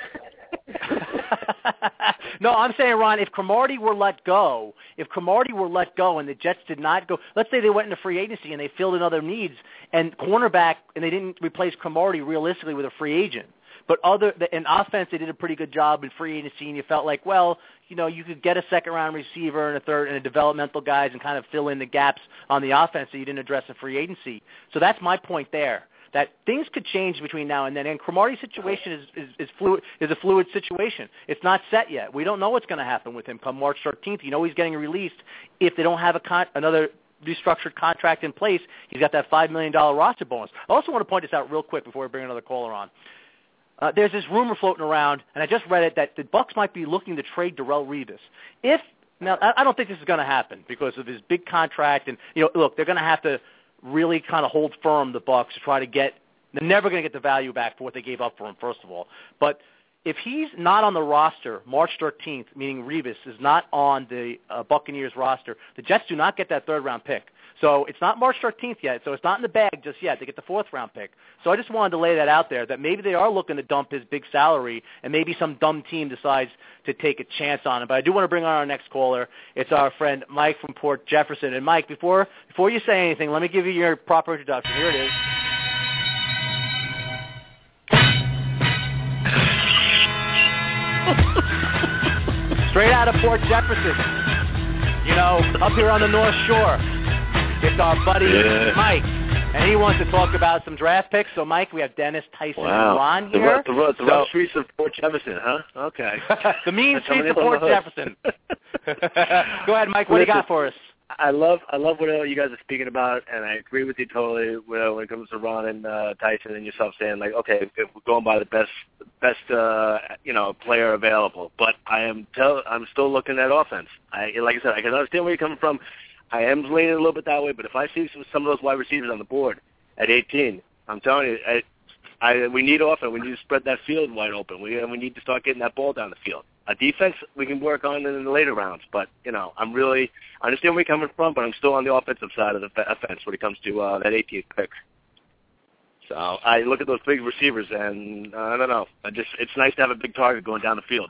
No, I'm saying, Ron, if Cromartie were let go, if Cromartie were let go and the Jets did not go, let's say they went into free agency and they filled in other needs and cornerback and they didn't replace Cromartie realistically with a free agent. But other in offense, they did a pretty good job in free agency, and you felt like, well, you know, you could get a second-round receiver and a third and a developmental guys and kind of fill in the gaps on the offense that you didn't address in free agency. So that's my point there, that things could change between now and then. And Cromartie's situation is, is, is, fluid, is a fluid situation. It's not set yet. We don't know what's going to happen with him come March thirteenth. You know he's getting released if they don't have a con- another restructured contract in place. He's got that five million dollars roster bonus. I also want to point this out real quick before we bring another caller on. Uh, there's this rumor floating around, and I just read it, that the Bucs might be looking to trade Darrelle Revis. If now, I don't think this is going to happen because of his big contract, and you know, look, they're going to have to really kind of hold firm, the Bucs, to try to get. They're never going to get the value back for what they gave up for him, first of all. But if he's not on the roster March thirteenth, meaning Revis is not on the uh, Buccaneers roster, the Jets do not get that third-round pick. So it's not March thirteenth yet, so it's not in the bag just yet. They get the fourth-round pick. So I just wanted to lay that out there, that maybe they are looking to dump his big salary, and maybe some dumb team decides to take a chance on him. But I do want to bring on our next caller. It's our friend Mike from Port Jefferson. And, Mike, before before you say anything, let me give you your proper introduction. Here it is. Straight out of Port Jefferson. You know, up here on the North Shore. It's our buddy yeah. Mike, and he wants to talk about some draft picks. So, Mike, we have Dennis, Tyson, wow. and Ron here. The, the, the so, rough streets of Port Jefferson, huh? Okay. The mean streets of Port Jefferson. Go ahead, Mike. What Listen, do you got for us? I love I love what you guys are speaking about, and I agree with you totally when it comes to Ron and uh, Tyson and yourself saying, like, okay, if we're going by the best best uh, you know player available. But I am tell I'm still looking at offense. I like I said, I can understand where you're coming from. I am leaning a little bit that way, but if I see some, some of those wide receivers on the board at eighteen, I'm telling you, I, I, we need offense. We need to spread that field wide open. We we need to start getting that ball down the field. A defense we can work on in the later rounds, but, you know, I'm really – I understand where you're coming from, but I'm still on the offensive side of the offense when it comes to uh, that eighteenth pick. So I look at those big receivers, and uh, I don't know. I just It's nice to have a big target going down the field.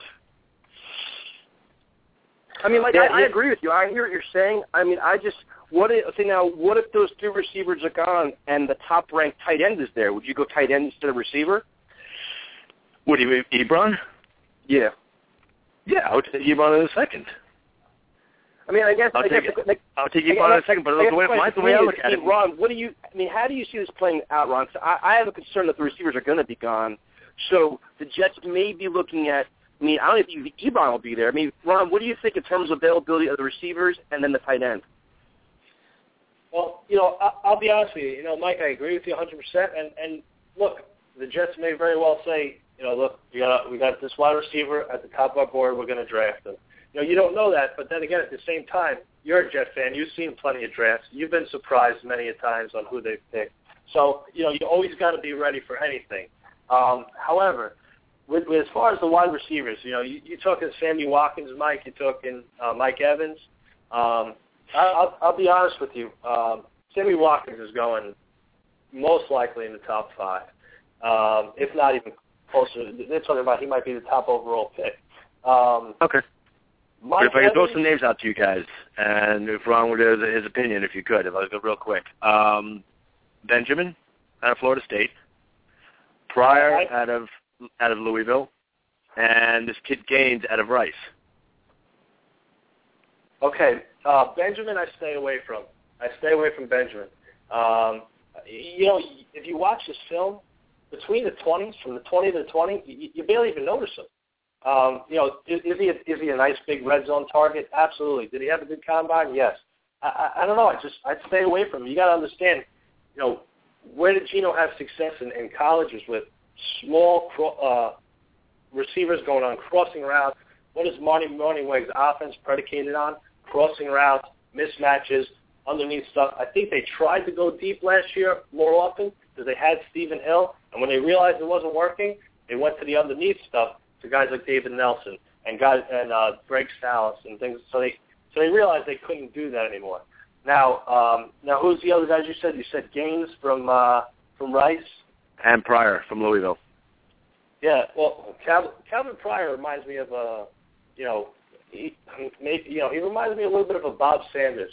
I mean, like, yeah, I, yeah. I agree with you. I hear what you're saying. I mean, I just – what if, okay, now, what if those three receivers are gone and the top-ranked tight end is there? Would you go tight end instead of receiver? What do you mean, Ebron? Yeah. Yeah, I would take Ebron in a second. I mean, I guess I'll I take guess, it. like, I'll take Ebron in a second, but the way, my, the way I look at it, Ron, what do you? I mean, how do you see this playing out, Ron? So I, I have a concern that the receivers are going to be gone, so the Jets may be looking at. I mean, I don't know if Ebron will be there. I mean, Ron, what do you think in terms of availability of the receivers and then the tight end? Well, you know, I, I'll be honest with you. You know, Mike, I agree with you one hundred percent. And and look, the Jets may very well say, you know, look, we got we got this wide receiver at the top of our board. We're going to draft him. You know, you don't know that, but then again, at the same time, you're a Jet fan. You've seen plenty of drafts. You've been surprised many a times on who they've picked. So, you know, you always got to be ready for anything. Um, however, with, with as far as the wide receivers, you know, you, you're talking Sammy Watkins, Mike. You're talking uh, Mike Evans. Um, I, I'll, I'll be honest with you. Um, Sammy Watkins is going most likely in the top five, um, if not even closer. They're talking about he might be the top overall pick. Um, okay. Mike but if I Evans, could throw some names out to you guys, and if Ron would have his opinion, if you could, if I could real quick. Um, Benjamin out of Florida State, Pryor I, out of out of Louisville, and this kid Gaines out of Rice. Okay, uh, Benjamin I stay away from. I stay away from Benjamin. Um, you know, if you watch this film, between the twenties, from the twenty to the twenty, you, you barely even notice him. Um, you know, is, is he a, is he a nice big red zone target? Absolutely. Did he have a good combine? Yes. I, I, I don't know. I just I'd stay away from him. You got to understand. You know, where did Geno have success in, in college is with small uh, receivers going on crossing routes. What is Marty Morningweg's offense predicated on? Crossing routes, mismatches, underneath stuff. I think they tried to go deep last year more often because they had Stephen Hill, and when they realized it wasn't working, they went to the underneath stuff to guys like David Nelson and guys and uh, Greg Salas and things. So they so they realized they couldn't do that anymore. Now, um, now who's the other guys you said? You said Gaines from uh, from Rice and Pryor from Louisville. Yeah, well, Calvin, Calvin Pryor reminds me of a, you know, he, maybe, you know, he reminds me a little bit of a Bob Sanders.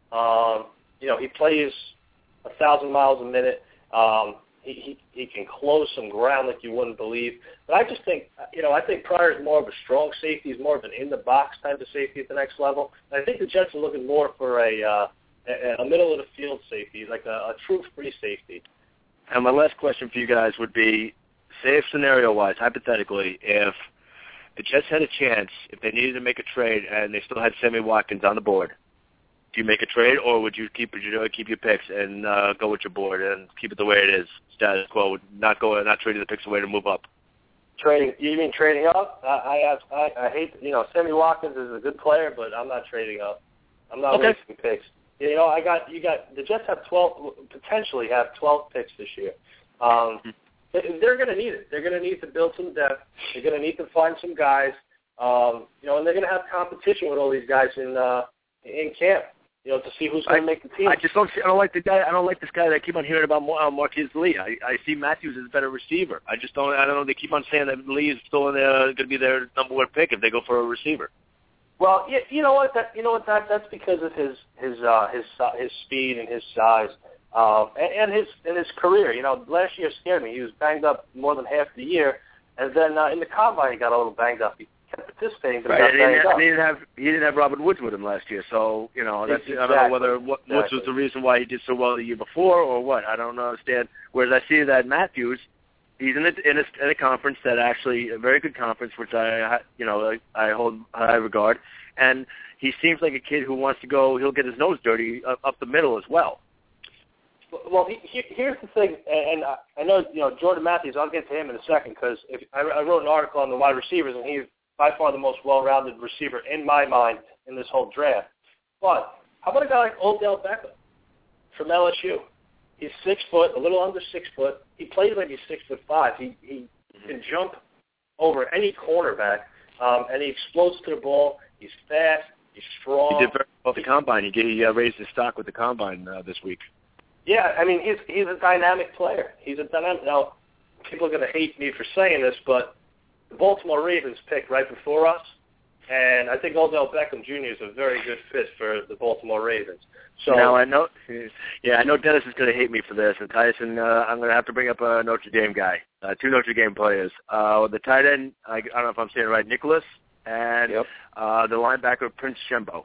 Um, you know, he plays a thousand miles a minute. Um, he, he he can close some ground like you wouldn't believe. But I just think, you know, I think Pryor is more of a strong safety. He's more of an in-the-box type of safety at the next level. And I think the Jets are looking more for a uh, a, a middle-of-the-field safety, like a, a true free safety. And my last question for you guys would be, say if scenario-wise, hypothetically, if the Jets had a chance, if they needed to make a trade and they still had Sammy Watkins on the board, do you make a trade, or would you keep you keep your picks and uh, go with your board and keep it the way it is, status quo, not go not trading the picks away to move up? Trading? You mean trading up? I I, have, I I hate you know Sammy Watkins is a good player, but I'm not trading up. I'm not okay. wasting picks. You know, I got you got the Jets have twelve potentially have twelve picks this year. Um, mm-hmm. They're going to need it. They're going to need to build some depth. They're going to need to find some guys. Um, you know, and they're going to have competition with all these guys in uh, in camp. You know, to see who's going to make the team. I just don't. See, I don't like the guy. I don't like this guy that I keep on hearing about uh, Marquise Lee. I, I see Matthews as a better receiver. I just don't. I don't know. They keep on saying that Lee is still in there, going to be their number one pick if they go for a receiver. Well, you, you know what? That you know what that that's because of his his uh, his his speed and his size, um, and, and his and his career. You know, last year scared me. He was banged up more than half the year, and then uh, in the combine he got a little banged up. He kept participating, but right. he got and he banged didn't, up. And he didn't have he didn't have Robert Woods with him last year, so you know that's exactly. I don't know whether what, exactly. Woods was the reason why he did so well the year before or what. I don't understand. Whereas I see that Matthews, he's in a in a, in a conference that actually a very good conference, which I you know I hold high regard, and he seems like a kid who wants to go. He'll get his nose dirty up, up the middle as well. Well, he, he, here's the thing, and I, I know you know Jordan Matthews. I'll get to him in a second because I, I wrote an article on the wide receivers, and he's by far the most well-rounded receiver in my mind in this whole draft. But How about a guy like Odell Beckham from L S U? He's six foot, a little under six foot. He plays like he's six foot five. He he can jump over any cornerback, um, and he explodes to the ball. He's fast. He's strong. He did very well at the combine. He, get, he uh, raised his stock with the combine uh, this week. Yeah, I mean he's he's a dynamic player. He's a dynamic. Now, people are going to hate me for saying this, but the Baltimore Ravens picked right before us, and I think Odell Beckham Junior is a very good fit for the Baltimore Ravens. So now I know, yeah, I know Dennis is going to hate me for this, and Tyson, uh, I'm going to have to bring up a Notre Dame guy, uh, two Notre Dame players. Uh, the tight end, I, I don't know if I'm saying it right, Nicholas, and yep. uh, the linebacker Prince Shembo.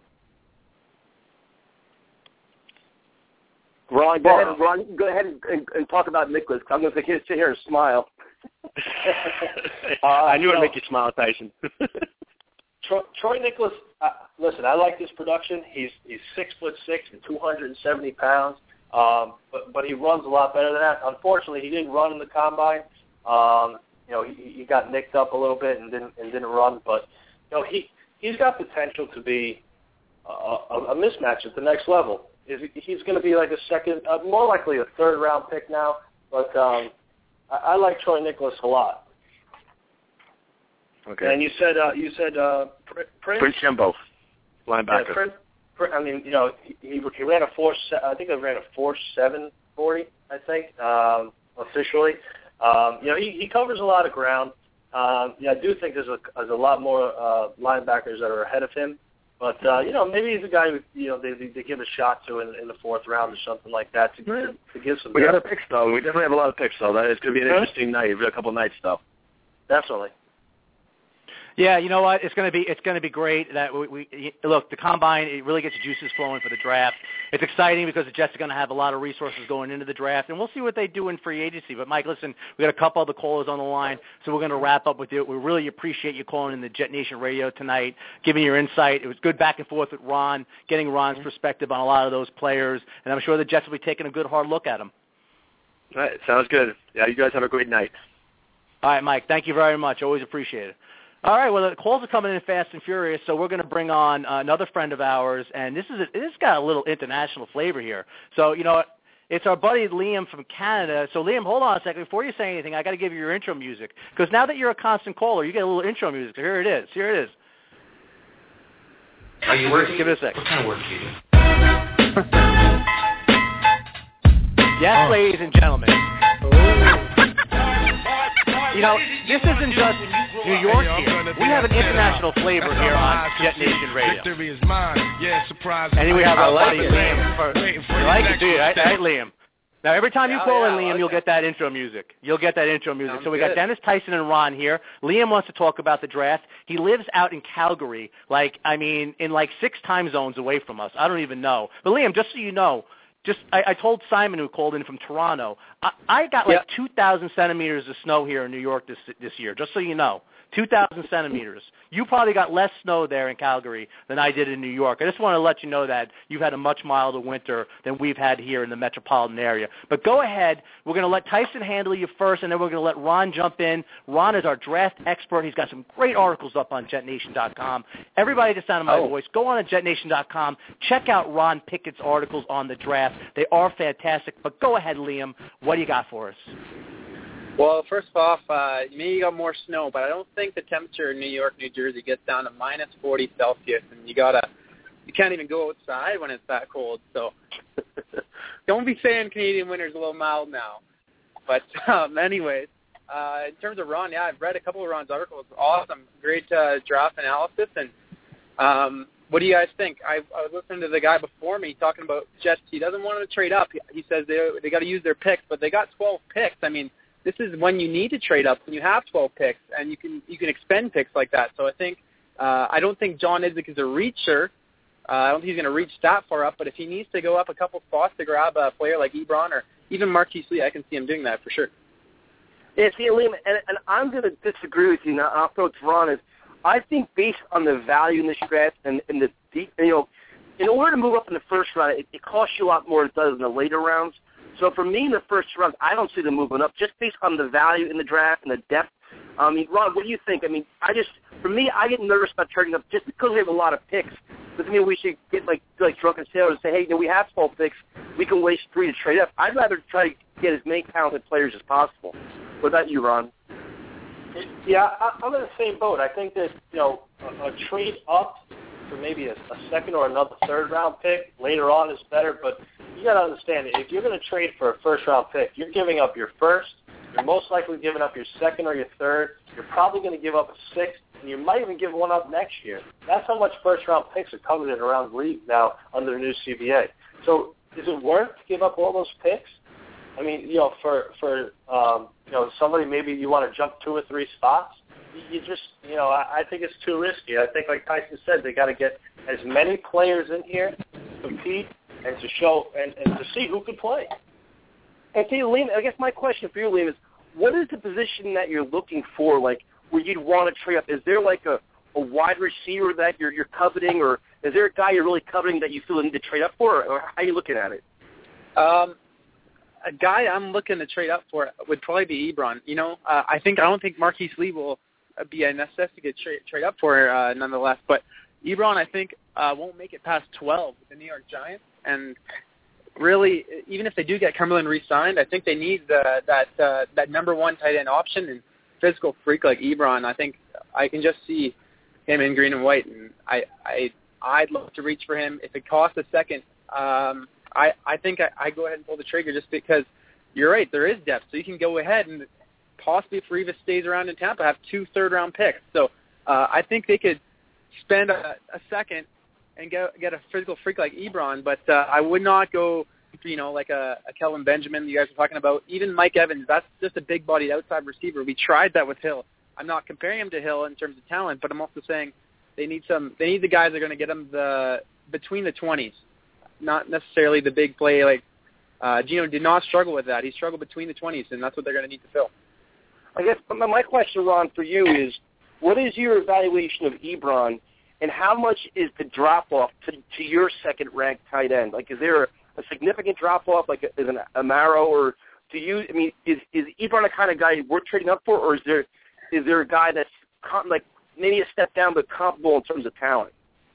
Ron, go ahead, Ron, go ahead and, and, and talk about Nicholas. I'm going to sit here and smile. uh, I knew it would make you smile, Tyson. Troy, Troy Nicholas, uh, listen, I like this production. He's he's six foot six and two hundred seventy pounds, um, but but he runs a lot better than that. Unfortunately, he didn't run in the combine. Um, you know, he, he got nicked up a little bit and didn't and didn't run. But you know, he he's got potential to be a, a, a mismatch at the next level. Is he's going to be like a second, uh, more likely a third round pick now. But um, I, I like Troy Nicholas a lot. Okay. And you said uh, you said uh, Prince Prince Shembo, linebacker. Yeah, Prince, I mean, you know, he, he ran a four. I think he ran a four seven forty. I think um, officially. Um, you know, he, he covers a lot of ground. Um, yeah, I do think there's a there's a lot more uh, linebackers that are ahead of him. But uh, you know, maybe he's a guy who, you know, they they give a shot to in, in the fourth round or something like that to, to, to give some. We got a picks though. We definitely have a lot of picks though. That is going to be an huh? interesting night. A couple nights though. Definitely. Yeah, you know what? It's going to be it's going to be great. That we, we look, the combine, it really gets the juices flowing for the draft. It's exciting because the Jets are going to have a lot of resources going into the draft, and we'll see what they do in free agency. But Mike, listen, we got a couple other callers on the line, so we're going to wrap up with you. We really appreciate you calling in the Jet Nation Radio tonight, giving your insight. It was good back and forth with Ron, getting Ron's perspective on a lot of those players, and I'm sure the Jets will be taking a good hard look at them. All right, sounds good. Yeah, you guys have a great night. All right, Mike. Thank you very much. Always appreciate it. All right, well, the calls are coming in fast and furious, so we're going to bring on uh, another friend of ours, and this is a, this got a little international flavor here. So, you know, it's our buddy Liam from Canada. So, Liam, hold on a second. Before you say anything, I got to give you your intro music, because now that you're a constant caller, you get a little intro music. So here it is. Here it is. Are you working? Give it a second. What kind of work do you do? Yes, oh. ladies and gentlemen. You know, this isn't just New York here. We have an international flavor here on Jet Nation Radio. And we have our buddy Liam. You like it, do you? Right, right, Liam? Now, every time you call in, Liam, you'll get that intro music. You'll get that intro music. So we got Dennis, Tyson, and Ron here. Liam wants to talk about the draft. He lives out in Calgary, like, I mean, in like six time zones away from us. I don't even know. But, Liam, just so you know, Just, I, I told Simon, who called in from Toronto, I, I got like yep. two thousand centimeters of snow here in New York this this year, just so you know. two thousand centimeters. You probably got less snow there in Calgary than I did in New York. I just want to let you know that you've had a much milder winter than we've had here in the metropolitan area. But go ahead. We're going to let Tyson handle you first, and then we're going to let Ron jump in. Ron is our draft expert. He's got some great articles up on jet nation dot com. Everybody just sound of my oh. voice, go on to jet nation dot com. Check out Ron Pickett's articles on the draft. They are fantastic. But go ahead, Liam. What do you got for us? Well, first off, uh, maybe you got more snow, but I don't think the temperature in New York, New Jersey gets down to minus forty Celsius, and you gotta, you can't even go outside when it's that cold. So don't be saying Canadian winter's a little mild now. But um, anyways, uh, in terms of Ron, yeah, I've read a couple of Ron's articles. Awesome, great uh, draft analysis. And um, what do you guys think? I, I was listening to the guy before me talking about Jets. He doesn't want to trade up. He, he says they they got to use their picks, but they got twelve picks. I mean, this is when you need to trade up, when you have twelve picks, and you can you can expend picks like that. So I think uh, I don't think John Idzik is a reacher. Uh, I don't think he's going to reach that far up. But if he needs to go up a couple spots to grab a player like Ebron or even Marquise Lee, I can see him doing that for sure. Yeah, see, Liam, and, and I'm going to disagree with you. Now, I'll throw it to Ron. Is I think based on the value in this draft and, and the deep, you know, in order to move up in the first round, it, it costs you a lot more than it does in the later rounds. So for me in the first round, I don't see them moving up just based on the value in the draft and the depth. I mean, Ron, what do you think? I mean, I just, for me, I get nervous about trading up just because we have a lot of picks. doesn't mean we should get like like drunken sailors and say, hey, you know, we have twelve picks, we can waste three to trade up. I'd rather try to get as many talented players as possible. What about you, Ron? Yeah, I, I'm in the same boat. I think that, you know, a, a trade up for maybe a, a second or another third round pick later on is better, but you got to understand, if you're going to trade for a first round pick, you're giving up your first, you're most likely giving up your second or your third, you're probably going to give up a sixth, and you might even give one up next year. That's how much first round picks are coveted around the league now under the new C B A. So is it worth to give up all those picks? I mean, you know, for, for um, you know, somebody maybe you want to jump two or three spots, you just, you know, I, I think it's too risky. I think, like Tyson said, they got to get as many players in here to compete and to show and, and to see who can play. And see, Liam, I guess my question for you, Liam, is what is the position that you're looking for, like, where you'd want to trade up? Is there, like, a, a wide receiver that you're, you're coveting, or is there a guy you're really coveting that you feel you need to trade up for, or how are you looking at it? Um, a guy I'm looking to trade up for would probably be Ebron. You know, uh, I think I don't think Marquise Lee will be a necessity to trade trade up for, uh, nonetheless. But Ebron, I think, uh, won't make it past twelve with the New York Giants. And really, even if they do get Cumberland re-signed, I think they need the, that uh, that number one tight end option and physical freak like Ebron. I think I can just see him in green and white, and I I I'd love to reach for him if it costs a second. Um, I I think I, I go ahead and pull the trigger just because you're right. There is depth, so you can go ahead and possibly, if Rivas stays around in Tampa, have two third-round picks. So uh, I think they could spend a, a second and get get a physical freak like Ebron, but uh, I would not go, you know, like a, a Kelvin Benjamin you guys were talking about. Even Mike Evans, that's just a big-bodied outside receiver. We tried that with Hill. I'm not comparing him to Hill in terms of talent, but I'm also saying they need some. They need the guys that are going to get them the between the twenties, not necessarily the big play. Like uh, Gino did not struggle with that. He struggled between the twenties, and that's what they're going to need to fill. I guess my question, Ron, for you is, what is your evaluation of Ebron, and how much is the drop-off to, to your second-ranked tight end? Like, is there a, a significant drop-off, like a, is an Amaro, or do you, I mean, is, is Ebron the kind of guy worth trading up for, or is there is there a guy that's, com- like, maybe a step down but comparable in terms of talent?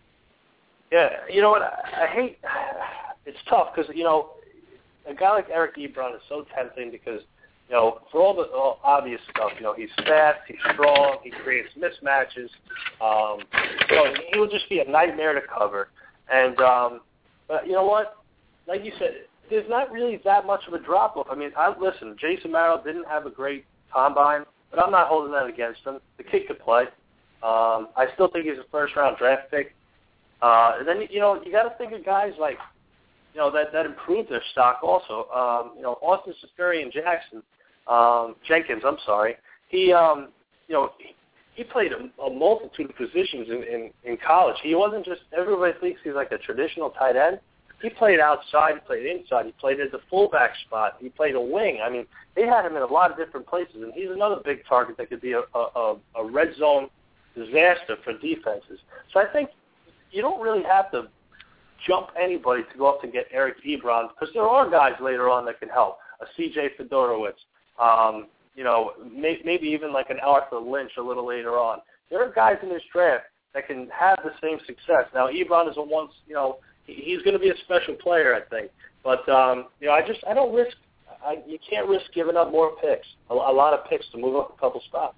Yeah, you know what, I, I hate, it's tough because, you know, a guy like Eric Ebron is so tempting because, you know, for all the all obvious stuff, you know, he's fast, he's strong, he creates mismatches. Um, you know, he will just be a nightmare to cover. And, um, but you know what? Like you said, there's not really that much of a drop-off. I mean, I listen, Jason Merrill didn't have a great combine, but I'm not holding that against him. The kid could play. Um, I still think he's a first-round draft pick. Uh, and then, you know, you got to think of guys like, you know, that, that improved their stock also. Um, you know, Austin Seferian Jackson, um, Jenkins, I'm sorry. He, um, you know, he, he played a, a multitude of positions in, in, in college. He wasn't just, everybody thinks he's like a traditional tight end. He played outside, he played inside, he played at the fullback spot, he played a wing. I mean, they had him in a lot of different places, and he's another big target that could be a, a, a red zone disaster for defenses. So I think you don't really have to jump anybody to go up and get Eric Ebron, because there are guys later on that can help. A C J Fedorowicz, um, you know, may, maybe even like an Arthur Lynch a little later on. There are guys in this draft that can have the same success. Now, Ebron is a once, you know, he, he's going to be a special player, I think. But, um, you know, I just, I don't risk, I, you can't risk giving up more picks, a, a lot of picks to move up a couple spots.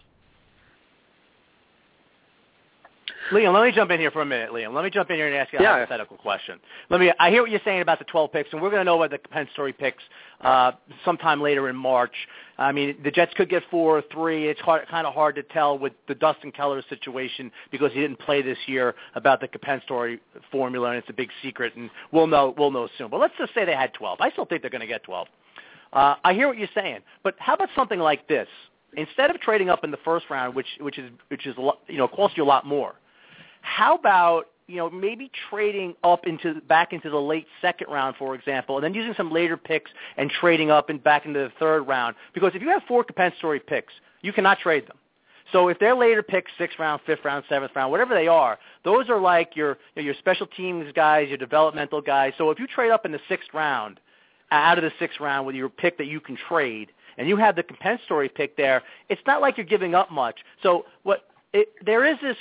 Liam, let me jump in here for a minute, Liam. Let me jump in here and ask you a yeah. hypothetical question. Let me. I hear what you're saying about the twelve picks, and we're going to know about the compensatory picks uh, sometime later in March. I mean, the Jets could get four or three. It's hard, kind of hard to tell with the Dustin Keller situation because he didn't play this year about the compensatory formula, and it's a big secret, and we'll know we'll know soon. But let's just say they had twelve. I still think they're going to get twelve. Uh, I hear what you're saying, but how about something like this? Instead of trading up in the first round, which which is which is you know costs you a lot more. How about, you know, maybe trading up into back into the late second round, for example, and then using some later picks and trading up and back into the third round? Because if you have four compensatory picks, you cannot trade them. So if they're later picks, sixth round, fifth round, seventh round, whatever they are, those are like your you know, your special teams guys, your developmental guys. So if you trade up in the sixth round, out of the sixth round with your pick that you can trade, and you have the compensatory pick there, it's not like you're giving up much. So what it, there is this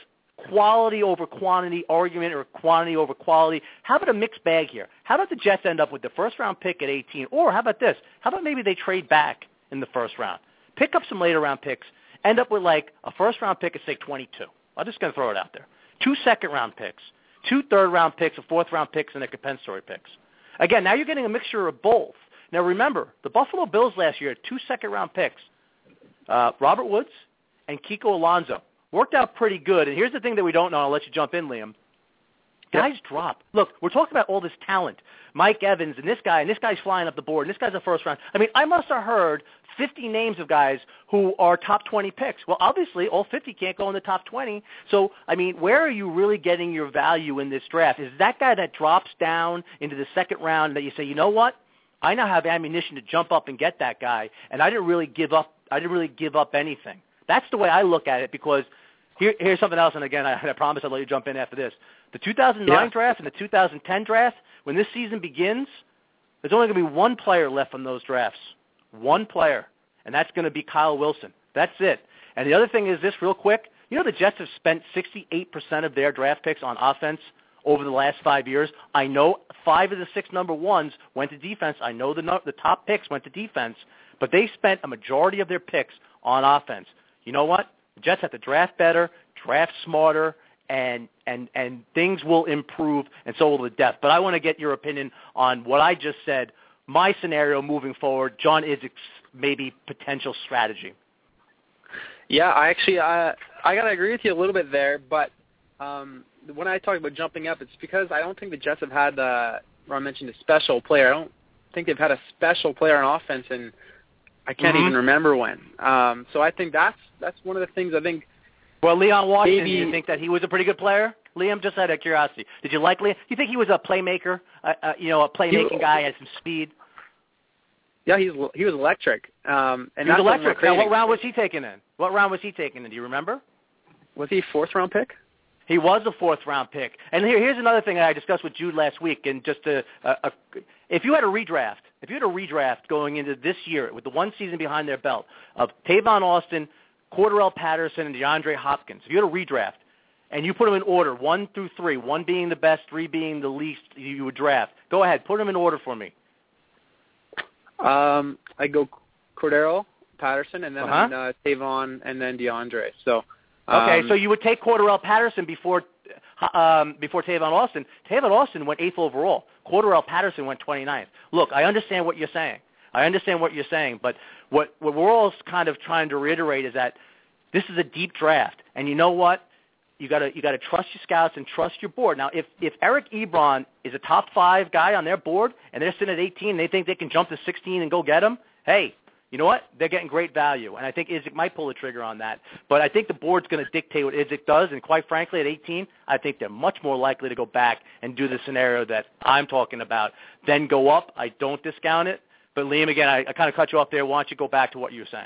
quality over quantity argument or quantity over quality. How about a mixed bag here? How about the Jets end up with the first-round pick at eighteen? Or how about this? How about maybe they trade back in the first round, pick up some later-round picks, end up with like a first-round pick at, say, twenty-two. I'm just going to throw it out there. Two second-round picks, two third-round picks, a fourth-round picks, and a compensatory picks. Again, now you're getting a mixture of both. Now, remember, the Buffalo Bills last year had two second-round picks, uh, Robert Woods and Kiko Alonso. Worked out pretty good. And here's the thing that we don't know. I'll let you jump in, Liam. Guys yep. drop. Look, we're talking about all this talent. Mike Evans and this guy, and this guy's flying up the board, and this guy's a first round. I mean, I must have heard fifty names of guys who are top twenty picks. Well, obviously, all fifty can't go in the top twenty. So, I mean, where are you really getting your value in this draft? Is that guy that drops down into the second round that you say, you know what? I now have ammunition to jump up and get that guy, and I didn't really give up. I didn't really give up anything. That's the way I look at it, because here, here's something else, and again, I, I promise I'll let you jump in after this. The two thousand nine yeah. draft and the two thousand ten draft, when this season begins, there's only going to be one player left from those drafts. One player, and that's going to be Kyle Wilson. That's it. And the other thing is this, real quick. You know the Jets have spent sixty-eight percent of their draft picks on offense over the last five years. I know five of the six number ones went to defense. I know the, no, the top picks went to defense, but they spent a majority of their picks on offense. You know what? The Jets have to draft better, draft smarter, and and and things will improve, and so will the depth. But I want to get your opinion on what I just said, my scenario moving forward, John Idzik's maybe potential strategy. Yeah, I actually, I, I got to agree with you a little bit there, but um, when I talk about jumping up, it's because I don't think the Jets have had, uh, I mentioned a special player. I don't think they've had a special player on offense, and I can't mm-hmm. even remember when. Um, so I think that's that's one of the things I think. Well, Leon Washington, maybe, do you think that he was a pretty good player? Liam, just out of curiosity, did you like Liam? Do you think he was a playmaker, uh, uh, you know, a playmaking he, guy, had some speed? Yeah, he's he was electric. Um, and he was that's electric. Now, what round was he taken in? What round was he taken in? Do you remember? Was he a fourth-round pick? He was a fourth-round pick. And here, here's another thing that I discussed with Jude last week. And just to, uh, uh, if you had a redraft, if you had a redraft going into this year with the one season behind their belt of Tavon Austin, Cordarrelle Patterson, and DeAndre Hopkins, if you had a redraft and you put them in order, one through three, one being the best, three being the least you would draft, go ahead, put them in order for me. Um, I go Cordarrelle Patterson, and then uh-huh. uh, Tavon, and then DeAndre. So um, okay, so you would take Cordarrelle Patterson before um, before Tavon Austin. Tavon Austin went eighth overall. Cordarrelle Patterson went twenty-ninth. Look, I understand what you're saying. I understand what you're saying, but what, what we're all kind of trying to reiterate is that this is a deep draft, and you know what? You got to you got to trust your scouts and trust your board. Now, if if Eric Ebron is a top five guy on their board and they're sitting at eighteen, and they think they can jump to sixteen and go get him, hey, you know what? They're getting great value, and I think Idzik might pull the trigger on that. But I think the board's going to dictate what Idzik does, and quite frankly, at eighteen, I think they're much more likely to go back and do the scenario that I'm talking about. Then go up. I don't discount it. But Liam, again, I, I kind of cut you off there. Why don't you go back to what you were saying?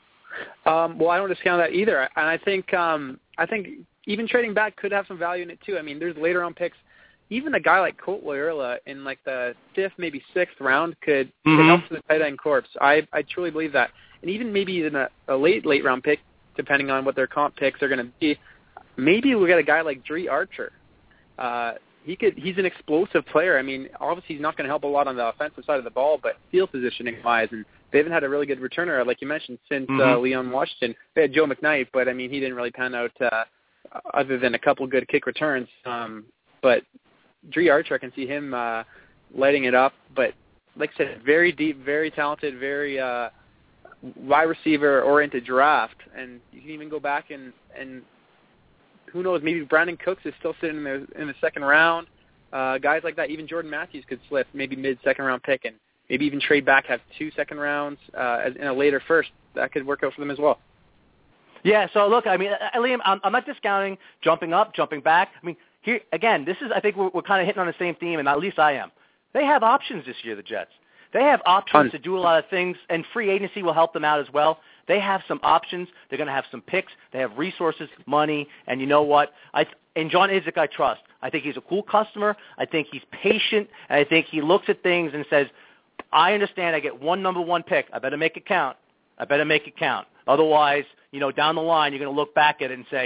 Um, well, I don't discount that either, and I think um, I think even trading back could have some value in it too. I mean, there's later on picks. Even a guy like Colt Loyola in like the fifth, maybe sixth round could, mm-hmm. could help to the tight end corps. I I truly believe that, and even maybe even a, a late late round pick, depending on what their comp picks are going to be. Maybe we'll get a guy like Dre Archer. Uh, he could. He's an explosive player. I mean, obviously he's not going to help a lot on the offensive side of the ball, but field positioning wise, and they haven't had a really good returner, like you mentioned, since mm-hmm. uh, Leon Washington. They had Joe McKnight, but I mean, he didn't really pan out uh, other than a couple good kick returns. Um, but Dre Archer, I can see him uh, lighting it up. But like I said, very deep, very talented, very uh, wide receiver oriented draft, and you can even go back and and. Who knows? Maybe Brandon Cooks is still sitting in the in the second round. Uh, guys like that, even Jordan Matthews could slip, maybe mid second round pick, and maybe even trade back, have two second rounds uh, as in a later first. That could work out for them as well. Yeah. So look, I mean, Liam, I'm, I'm not discounting jumping up, jumping back. I mean, here again, this is I think we're, we're kind of hitting on the same theme, and at least I am. They have options this year, the Jets. They have options to do a lot of things, and free agency will help them out as well. They have some options. They're going to have some picks. They have resources, money, and you know what? I and John Idzik, I trust. I think he's a cool customer. I think he's patient, and I think he looks at things and says, I understand I get one number one pick. I better make it count. I better make it count. Otherwise, you know, down the line, you're going to look back at it and say,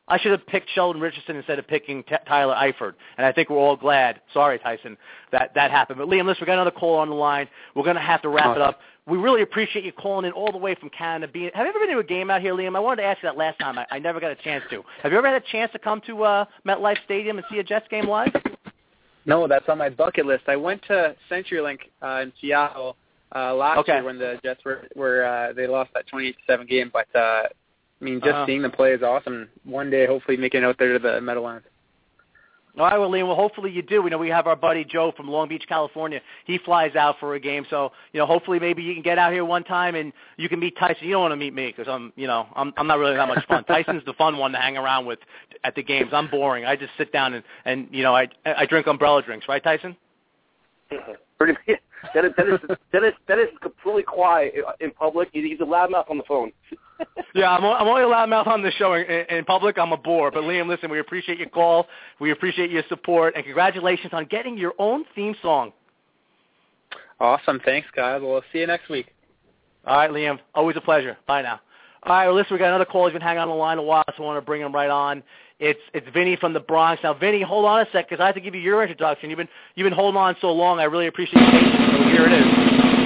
I should have picked Sheldon Richardson instead of picking T- Tyler Eifert, and I think we're all glad. Sorry, Tyson, that that happened. But Liam, listen, we got another call on the line. We're going to have to wrap it up. We really appreciate you calling in all the way from Canada. Being, have you ever been to a game out here, Liam? I wanted to ask you that last time. I, I never got a chance to. Have you ever had a chance to come to uh, MetLife Stadium and see a Jets game live? No, that's on my bucket list. I went to CenturyLink uh, in Seattle uh, last okay. year when the Jets were, were uh, they lost that twenty-eight to seven game. But uh, I mean, just uh-huh. seeing them play is awesome. One day, hopefully, making it out there to the Meadowlands. All right, well, Liam, well, hopefully you do. We know we have our buddy Joe from Long Beach, California. He flies out for a game, so you know, hopefully, maybe you can get out here one time and you can meet Tyson. You don't want to meet me because I'm, you know, I'm I'm not really that much fun. Tyson's the fun one to hang around with at the games. I'm boring. I just sit down and and you know, I I drink umbrella drinks, right, Tyson? Pretty much. Dennis, Dennis, Dennis, Dennis is completely quiet in public. He's a loudmouth on the phone. Yeah, I'm, I'm only a loudmouth on the show. In, in public, I'm a bore. But, Liam, listen, we appreciate your call. We appreciate your support. And congratulations on getting your own theme song. Awesome. Thanks, guys. We'll see you next week. All right, Liam. Always a pleasure. Bye now. All right, well, listen, we got another call. He's been hanging on the line a while, so I want to bring him right on. It's it's Vinny from the Bronx. Now, Vinny, hold on a sec, because I have to give you your introduction. You've been you've been holding on so long. I really appreciate your patience. So here it is.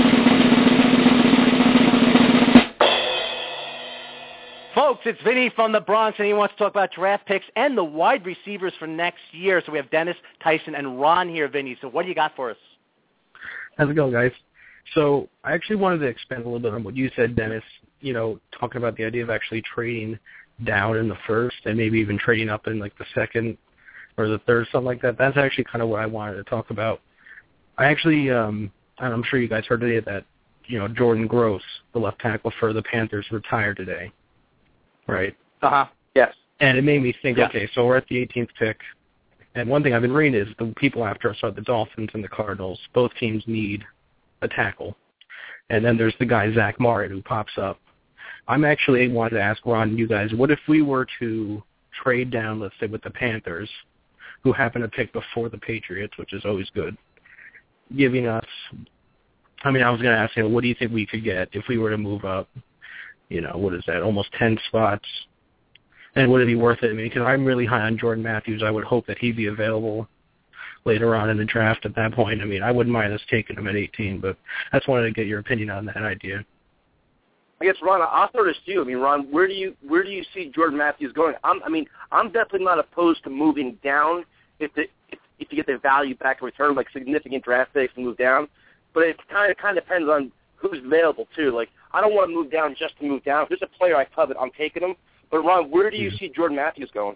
Folks, it's Vinny from the Bronx, and he wants to talk about draft picks and the wide receivers for next year. So we have Dennis, Tyson, and Ron here, Vinny. So what do you got for us? How's it going, guys? So I actually wanted to expand a little bit on what you said, Dennis, you know, talking about the idea of actually trading down in the first and maybe even trading up in like the second or the third, something like that. That's actually kind of what I wanted to talk about. I actually, um, and I'm sure you guys heard today that, you know, Jordan Gross, the left tackle for the Panthers, retired today. Right? Uh-huh. Yes. And it made me think, yes. okay, so we're at the eighteenth pick. And one thing I've been reading is the people after us are the Dolphins and the Cardinals. Both teams need a tackle. And then there's the guy, Zach Martin, who pops up. I'm actually wanted to ask Ron and you guys, what if we were to trade down, let's say, with the Panthers, who happen to pick before the Patriots, which is always good, giving us, I mean, I was going to ask, you know, what do you think we could get if we were to move up, you know, what is that, almost ten spots? And would it be worth it? I mean, because I'm really high on Jordan Matthews. I would hope that he'd be available later on in the draft at that point. I mean, I wouldn't mind us taking him at eighteen, but I just wanted to get your opinion on that idea. I guess, Ron, I'll throw this to you. I mean, Ron, where do you where do you see Jordan Matthews going? I'm, I mean, I'm definitely not opposed to moving down if the if, if you get the value back in return, like significant draft picks to move down. But it kind of kind of depends on who's available too. Like, I don't want to move down just to move down. If there's a player I covet, I'm taking him. But Ron, where do you mm-hmm. see Jordan Matthews going?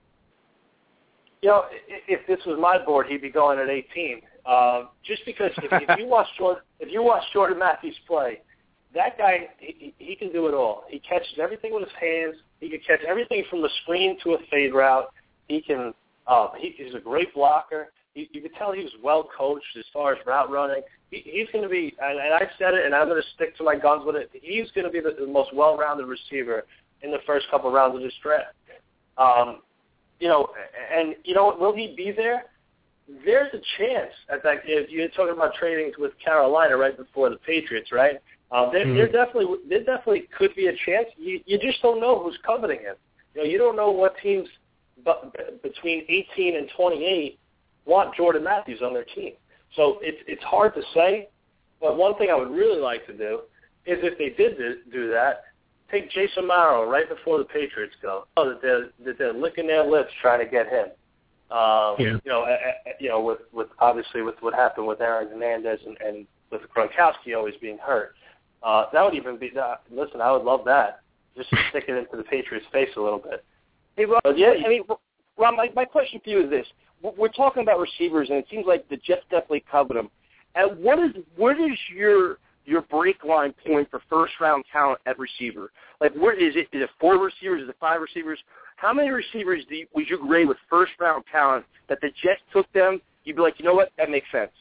You know, if this was my board, he'd be going at eighteen. Uh, just because if, if you watch Jordan, if you watch Jordan Matthews play, that guy, he, he can do it all. He catches everything with his hands. He can catch everything from the screen to a fade route. He can. Uh, he, he's a great blocker. He, you can tell he was well coached as far as route running. He, he's going to be, and, and I said it, and I'm going to stick to my guns with it. He's going to be the, the most well-rounded receiver in the first couple of rounds of this draft. Um, you know, and you know, will he be there? There's a chance. At that, if you're talking about trading with Carolina right before the Patriots, right? Uh, there, mm-hmm. there definitely, there definitely could be a chance. You, you just don't know who's coveting him. You know, you don't know what teams b- between eighteen and twenty-eight want Jordan Matthews on their team. So it's it's hard to say. But one thing I would really like to do is, if they did do that, take Jason Morrow right before the Patriots go. Oh, that they're that they're licking their lips trying to get him. Um, yeah. You know, uh, you know, with, with obviously with what happened with Aaron Hernandez and, and with Gronkowski always being hurt. Uh, that would even be, uh, listen, I would love that. Just to stick it into the Patriots' face a little bit. Hey, Ron, but yeah, I mean, Ron, my, my question for you is this. We're talking about receivers, and it seems like the Jets definitely covet them. And what is, what is your your break line point for first-round talent at receiver? Like, where is it? Is it four receivers? Is it five receivers? How many receivers do you, would you grade with first-round talent that the Jets took them? You'd be like, you know what? That makes sense.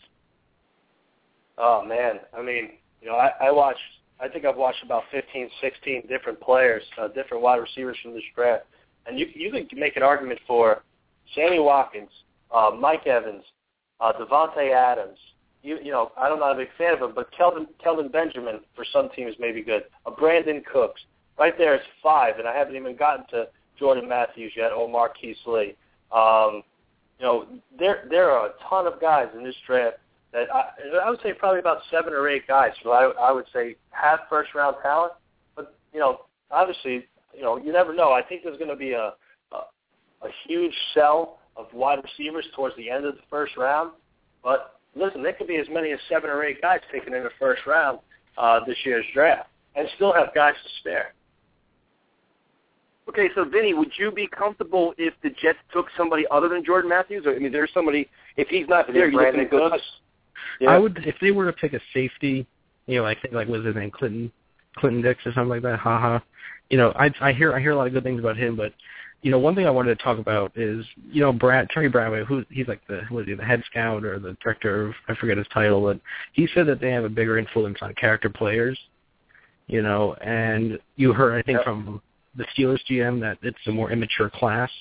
Oh, man. I mean, you know, I, I watched, I think I've watched about fifteen, sixteen different players, uh, different wide receivers from this draft. And you, you could make an argument for Sammy Watkins, uh, Mike Evans, uh, Devontae Adams. You, you know, I'm not a big fan of him, but Kelvin, Kelvin Benjamin for some teams may be good. A Brandon Cooks. Right there is five, and I haven't even gotten to Jordan Matthews yet or Marquise Lee. Um, you know, there there are a ton of guys in this draft that I, I would say probably about seven or eight guys who I, I would say have first-round talent. But, you know, obviously, you know, you never know. I think there's going to be a, a, a huge sell of wide receivers towards the end of the first round. But, listen, there could be as many as seven or eight guys taken in the first round uh, this year's draft and still have guys to spare. Okay, so Vinny, would you be comfortable if the Jets took somebody other than Jordan Matthews? I mean, there's somebody, if he's not there, you're looking to go. Yeah. I would, if they were to pick a safety, you know, I think like was his name Clinton, Clinton Dix or something like that. Haha. You know, I I hear I hear a lot of good things about him, but you know, one thing I wanted to talk about is you know Brad Terry Bradway, who he's like the what is he, the head scout or the director of, I forget his title, but he said that they have a bigger influence on character players. You know, and you heard I think yeah. from the Steelers G M that it's a more immature class.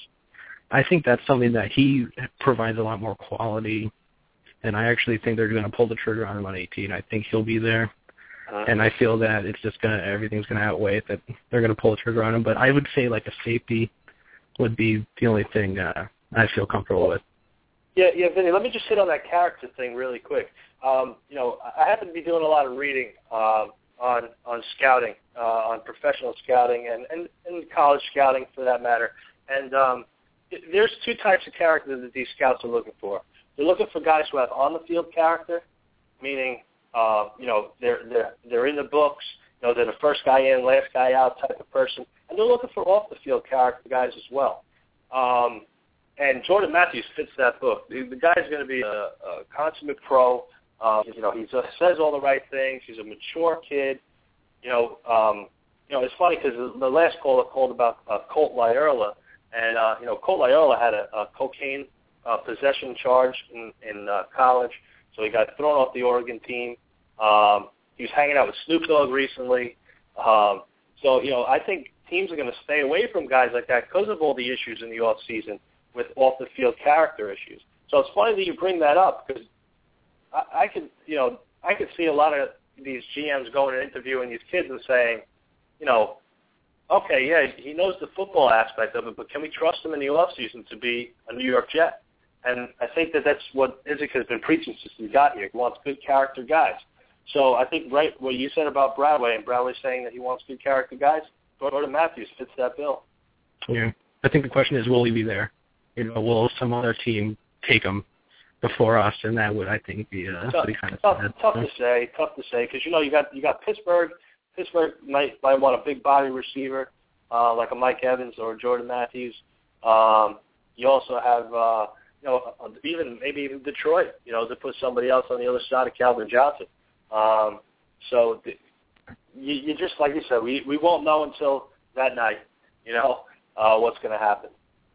I think that's something that he provides a lot more quality. And I actually think they're going to pull the trigger on him on eighteen. I think he'll be there. Uh, and I feel that it's just going to, everything's going to outweigh it, that they're going to pull the trigger on him. But I would say like a safety would be the only thing uh, I feel comfortable with. Yeah, yeah, Vinny, let me just hit on that character thing really quick. Um, you know, I happen to be doing a lot of reading um, on on scouting, uh, on professional scouting and, and, and college scouting for that matter. And um, there's two types of characters that these scouts are looking for. They're looking for guys who have on-the-field character, meaning, uh, you know, they're they're they're in the books. You know, they're the first guy in, last guy out type of person, and they're looking for off-the-field character guys as well. Um, and Jordan Matthews fits that book. The, the guy's going to be a, a consummate pro. Um, you know, he says all the right things. He's a mature kid. You know, um, you know, it's funny because the, the last caller called about uh, Colt Lyerla, and uh, you know, Colt Lyerla had a, a cocaine. Uh, possession charge in, in uh, college, so he got thrown off the Oregon team. Um, he was hanging out with Snoop Dogg recently. Um, so, you know, I think teams are going to stay away from guys like that because of all the issues in the off season with off-the-field character issues. So it's funny that you bring that up because I, I could, you know, I could see a lot of these G Ms going and interviewing these kids and saying, you know, okay, yeah, he knows the football aspect of it, but can we trust him in the off season to be a New York Jet? And I think that that's what Izzik has been preaching since he got here. He wants good character guys. So I think right what you said about Bradway, and Bradway saying that he wants good character guys, Jordan Matthews fits that bill. Yeah. I think the question is, will he be there? You know, will some other team take him before us? And that would, I think, be uh, tough, kind of tough, sad. tough to say. Tough to say because you know you got you got Pittsburgh. Pittsburgh might might want a big body receiver uh, like a Mike Evans or Jordan Matthews. Um, you also have. Uh, You know, even maybe even Detroit, you know, to put somebody else on the other side of Calvin Johnson. Um, so the, you, you just, like you said, we, we won't know until that night, you know, uh, what's going to happen.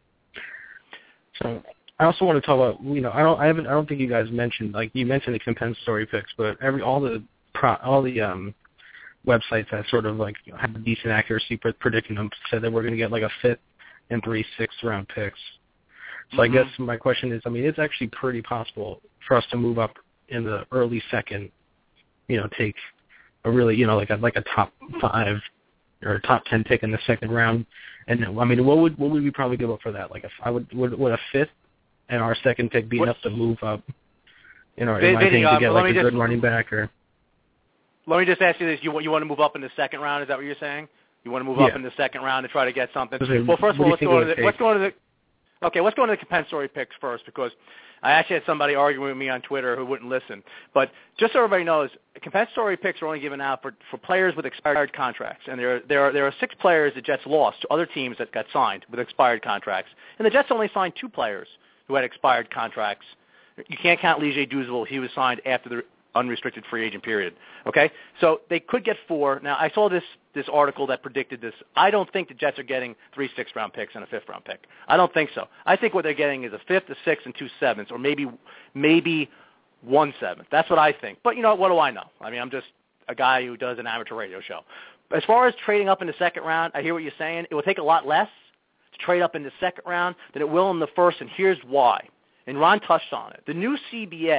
So I also want to talk about, you know, I don't, I haven't, I don't think you guys mentioned, like you mentioned the compensatory picks, but every all the pro, all the um, websites that sort of like have a decent accuracy for predicting them said that we're going to get like a fifth and three sixth round picks. So I guess my question is, I mean, it's actually pretty possible for us to move up in the early second, you know, take a really, you know, like a like a top five or a top ten pick in the second round. And I mean, what would what would we probably give up for that? Like, if I would would, would a fifth and our second pick be enough to move up? You know, in my opinion, to get like a just, good running back or. Let me just ask you this: you you want to move up in the second round? Is that what you're saying? You want to move yeah. up in the second round to try to get something? It, well, first of all, let's go, to the, let's go to the. Okay, let's go into the compensatory picks first because I actually had somebody arguing with me on Twitter who wouldn't listen. But just so everybody knows, compensatory picks are only given out for, for players with expired contracts. And there, there, are, there are six players the Jets lost to other teams that got signed with expired contracts. And the Jets only signed two players who had expired contracts. You can't count Leger Douzeville. He was signed after the unrestricted free agent period. Okay? So they could get four. Now, I saw this this article that predicted this. I don't think the Jets are getting three sixth-round picks and a fifth-round pick. I don't think so. I think what they're getting is a fifth, a sixth, and two sevenths, or maybe maybe one seventh. That's what I think. But, you know, what do I know? I mean, I'm just a guy who does an amateur radio show. As far as trading up in the second round, I hear what you're saying. It will take a lot less to trade up in the second round than it will in the first, and here's why. And Ron touched on it. The new C B A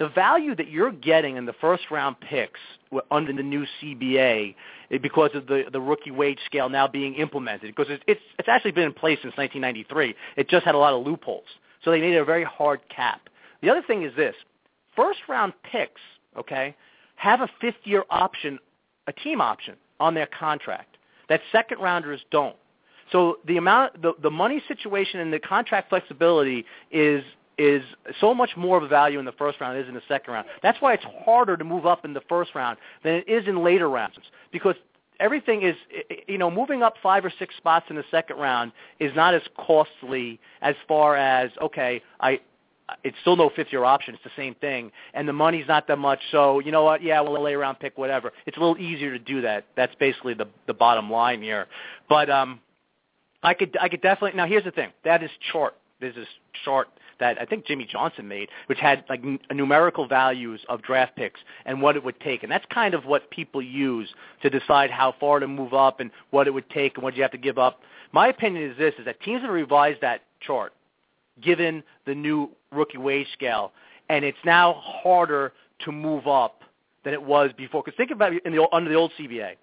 the value that you're getting in the first-round picks under the new C B A because of the, the rookie wage scale now being implemented, because it's, it's, it's actually been in place since nineteen ninety-three. It just had a lot of loopholes. So they made it a very hard cap. The other thing is this. First-round picks, okay, have a fifth-year option, a team option, on their contract that second-rounders don't. So the amount, the, the money situation and the contract flexibility is is so much more of a value in the first round than it is in the second round. That's why it's harder to move up in the first round than it is in later rounds, because everything is, you know, moving up five or six spots in the second round is not as costly as far as, okay, I, it's still no fifth-year option. It's the same thing, and the money's not that much. So you know what? Yeah, we'll lay around pick whatever. It's a little easier to do that. That's basically the the bottom line here. But um, I could I could definitely. Now here's the thing. That is chart. There's this chart that I think Jimmy Johnson made, which had like n- numerical values of draft picks and what it would take. And that's kind of what people use to decide how far to move up and what it would take and what you have to give up. My opinion is this, is that teams have revised that chart given the new rookie wage scale, and it's now harder to move up than it was before. Because think about it in the, under the old C B A.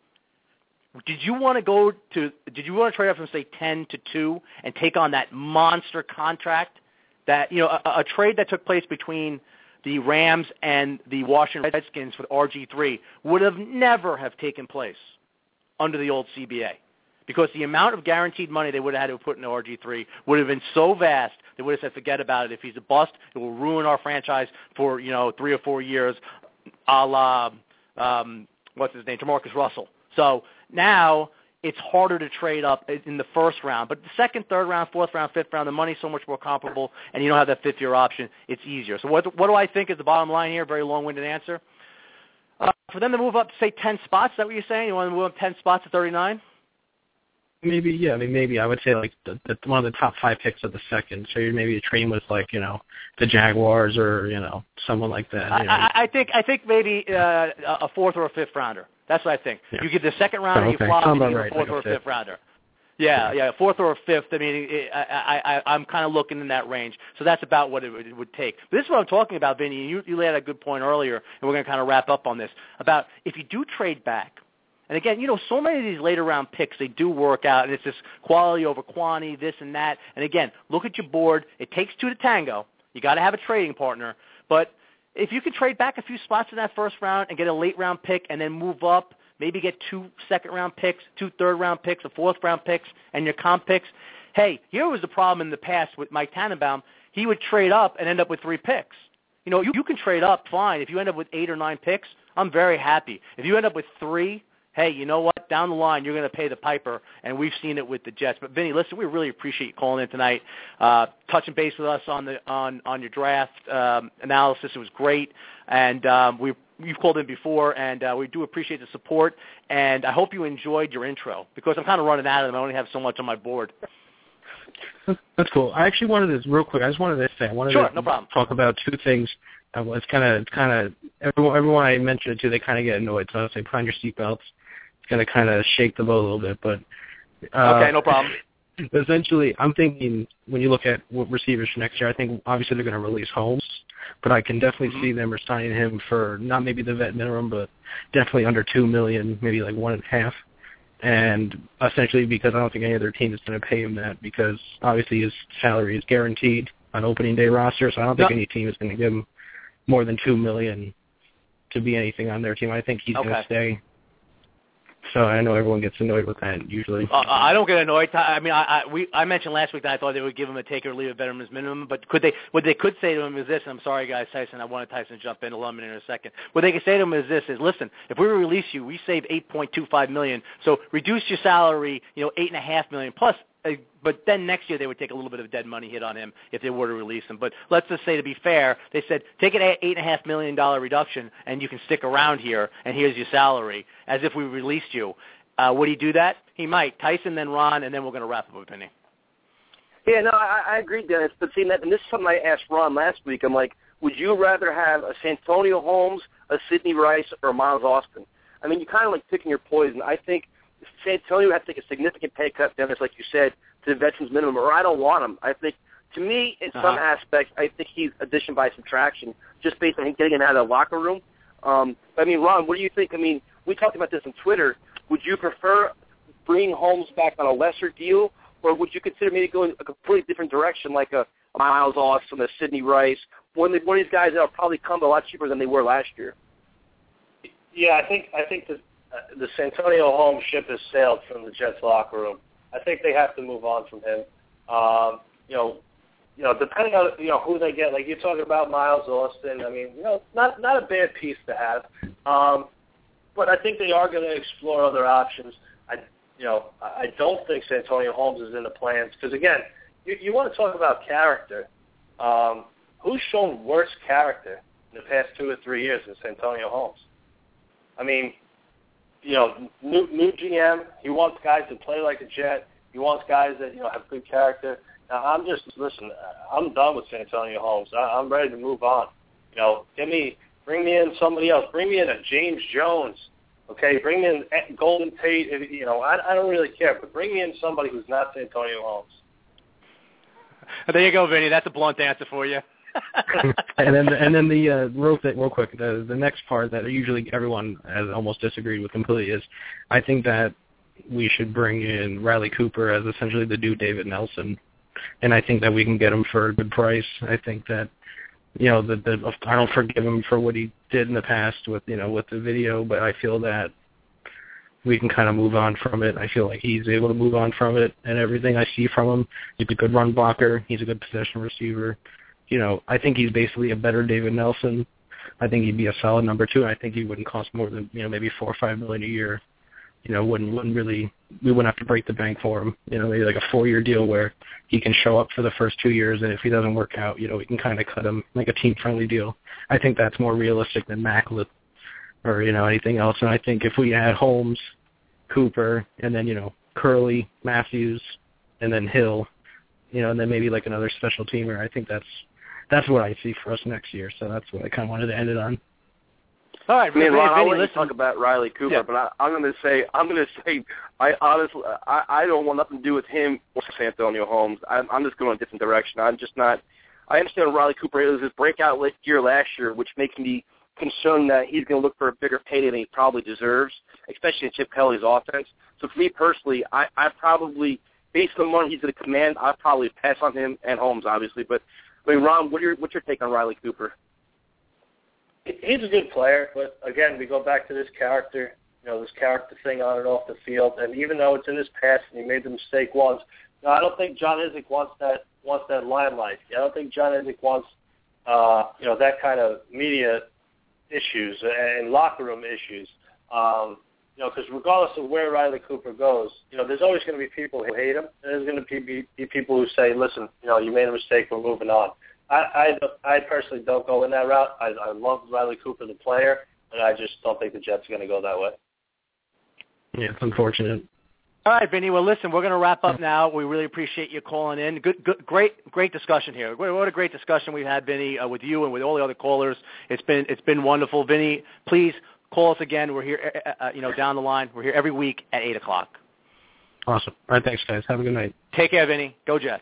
Did you want to go to, did you want to trade up from, say, ten to two and take on that monster contract? That, you know, a, a trade that took place between the Rams and the Washington Redskins with R G three would have never have taken place under the old C B A, because the amount of guaranteed money they would have had to put into R G three would have been so vast they would have said, forget about it. If he's a bust, it will ruin our franchise for, you know, three or four years, a la, um, what's his name, Jamarcus Russell. So now it's harder to trade up in the first round. But the second, third round, fourth round, fifth round, the money's so much more comparable, and you don't have that fifth-year option. It's easier. So what, what do I think is the bottom line here? Very long-winded answer. Uh, for them to move up, say, ten spots, is that what you're saying? You want to move up ten spots to thirty-nine? Maybe, yeah. I mean, maybe I would say like the, the, one of the top five picks of the second. So you're maybe trading with like, you know, the Jaguars or, you know, someone like that. You know. I, I think I think maybe uh, a fourth or a fifth rounder. That's what I think. Yeah. You get the second rounder, oh, okay. you flop, and you get right. a fourth like or a fifth, fifth rounder. Yeah, yeah, fourth or a fifth. I mean, it, I, I, I'm kind of looking in that range. So that's about what it would, it would take. But this is what I'm talking about, Vinny. You, you laid out a good point earlier, and we're going to kind of wrap up on this, about if you do trade back. And again, you know, so many of these later round picks, they do work out, and it's just quality over quantity, this and that. And again, look at your board. It takes two to tango. You got to have a trading partner. But if you can trade back a few spots in that first round and get a late round pick and then move up, maybe get two second-round picks, two third-round picks, a fourth-round picks, and your comp picks. Hey, here was the problem in the past with Mike Tannenbaum. He would trade up and end up with three picks. You know, you, you can trade up fine. If you end up with eight or nine picks, I'm very happy. If you end up with three, hey, you know what? Down the line, you're going to pay the piper, and we've seen it with the Jets. But, Vinny, listen, we really appreciate you calling in tonight, uh, touching base with us on the on, on your draft um, analysis. It was great, and um, we You've called in before, and uh, we do appreciate the support, and I hope you enjoyed your intro, because I'm kind of running out of them. I only have so much on my board. That's cool. I actually wanted to, real quick, I just wanted to say, I wanted sure, to no problem. talk about two things. Uh, it's kind of, kind of, everyone, everyone I mentioned it to, they kind of get annoyed, so I say, put on your seatbelts. It's going to kind of shake the boat a little bit, but... Uh, okay, no problem. Essentially, I'm thinking, when you look at what receivers for next year, I think obviously they're going to release Holmes, but I can definitely mm-hmm. see them signing him for not maybe the vet minimum, but definitely under two million, maybe like one and a half. And essentially, because I don't think any other team is going to pay him that, because obviously his salary is guaranteed on opening day roster. So I don't think yep. any team is going to give him more than two million to be anything on their team. I think he's okay. going to stay. So I know everyone gets annoyed with that usually. Uh, I don't get annoyed. I mean, I, I we I mentioned last week that I thought they would give him a take or leave a veteran's minimum, but could they? What they could say to him is this. And I'm sorry, guys, Tyson. I wanted Tyson to jump in. I'll let him in a second. What they could say to him is this: is listen, if we release you, we save eight point two five million. So reduce your salary, you know, eight and a half million plus. Uh, but then next year they would take a little bit of a dead money hit on him if they were to release him. But let's just say, to be fair, they said take an eight and a half million dollar reduction, and you can stick around here, and here's your salary, as if we released you. Uh, would he do that? He might. Tyson, then Ron, and then we're going to wrap up with Vinny. Yeah, no, I, I agree, Dennis. But see, and this is something I asked Ron last week. I'm like, would you rather have a Santonio Holmes, a Sidney Rice, or Miles Austin? I mean, you kind of like picking your poison. I think Santonio has to take a significant pay cut, Dennis, like you said, to the veterans minimum, or I don't want him. I think To me, in uh-huh. some aspects, I think he's addition by subtraction, just based on him getting him out of the locker room. Um, I mean, Ron, what do you think? I mean, we talked about this on Twitter. Would you prefer bringing Holmes back on a lesser deal, or would you consider maybe going a completely different direction, like a, a Miles Austin, a Sidney Rice, one of, the, one of these guys that will probably come a lot cheaper than they were last year? Yeah, I think I think the uh, the Santonio Holmes ship has sailed from the Jets locker room. I think they have to move on from him. Um, you know, you know, depending on you know who they get, like you're talking about Miles Austin. I mean, you know, not not a bad piece to have. Um, but I think they are going to explore other options. I you know I don't think Santonio Holmes is in the plans because again, you, you want to talk about character. Um, who's shown worse character in the past two or three years than Santonio Holmes? I mean, you know, new, new G M, he wants guys to play like a Jet. He wants guys that, you know, have good character. Now, I'm just, listen, I'm done with Santonio Holmes. I, I'm ready to move on. You know, give me, bring me in somebody else. Bring me in a James Jones, okay? Bring me in Golden Tate. You know, I, I don't really care, but bring me in somebody who's not Santonio Holmes. There you go, Vinny. That's a blunt answer for you. and then and then the uh, real th- real quick the the next part that usually everyone has almost disagreed with completely is I think that we should bring in Riley Cooper as essentially the new David Nelson, and I think that we can get him for a good price. I think that you know the, the I don't forgive him for what he did in the past with you know with the video, but I feel that we can kind of move on from it. I feel like he's able to move on from it, and everything I see from him, he's a good run blocker, he's a good possession receiver. You know, I think he's basically a better David Nelson. I think he'd be a solid number two. I think he wouldn't cost more than, you know, maybe four or five million a year. You know, wouldn't wouldn't really we wouldn't have to break the bank for him. You know, maybe like a four year deal where he can show up for the first two years, and if he doesn't work out, you know, we can kind of cut him like a team friendly deal. I think that's more realistic than Maclin or you know anything else. And I think if we had Holmes, Cooper, and then you know Curley, Matthews, and then Hill, you know, and then maybe like another special teamer, I think that's. That's what I see for us next year, so that's what I kind of wanted to end it on. All right, I mean, Ron, I'll let you listen. talk about Riley Cooper, yeah. but I, I'm going to say, I'm going to say, I honestly, I, I don't want nothing to do with him or Santonio Holmes. I'm, I'm just going a different direction. I'm just not. I understand Riley Cooper. It was his breakout year last year, which makes me concerned that he's going to look for a bigger payday than he probably deserves, especially in Chip Kelly's offense. So for me personally, I, I probably, based on what he's going to command, I'd probably pass on him and Holmes, obviously, but. I mean, Ron, what are your, what's your take on Riley Cooper? He's a good player, but again, we go back to this character, you know, this character thing on and off the field. And even though it's in his past and he made the mistake once, no, I don't think John Idzik wants that wants that limelight. I don't think John Idzik wants, uh, you know, that kind of media issues and locker room issues. Um, You know, because regardless of where Riley Cooper goes, you know, there's always going to be people who hate him, and there's going to be, be, be people who say, listen, you know, you made a mistake, we're moving on. I, I, I personally don't go in that route. I, I love Riley Cooper, the player, and I just don't think the Jets are going to go that way. Yeah, it's unfortunate. All right, Vinny. Well, listen, we're going to wrap up now. We really appreciate you calling in. Good, good, great, great discussion here. What a great discussion we've had, Vinny, uh, with you and with all the other callers. It's been, it's been wonderful. Vinny, please call us again. We're here, uh, you know, down the line. We're here every week at eight o'clock. Awesome. All right, thanks, guys. Have a good night. Take care, Vinny. Go Jets.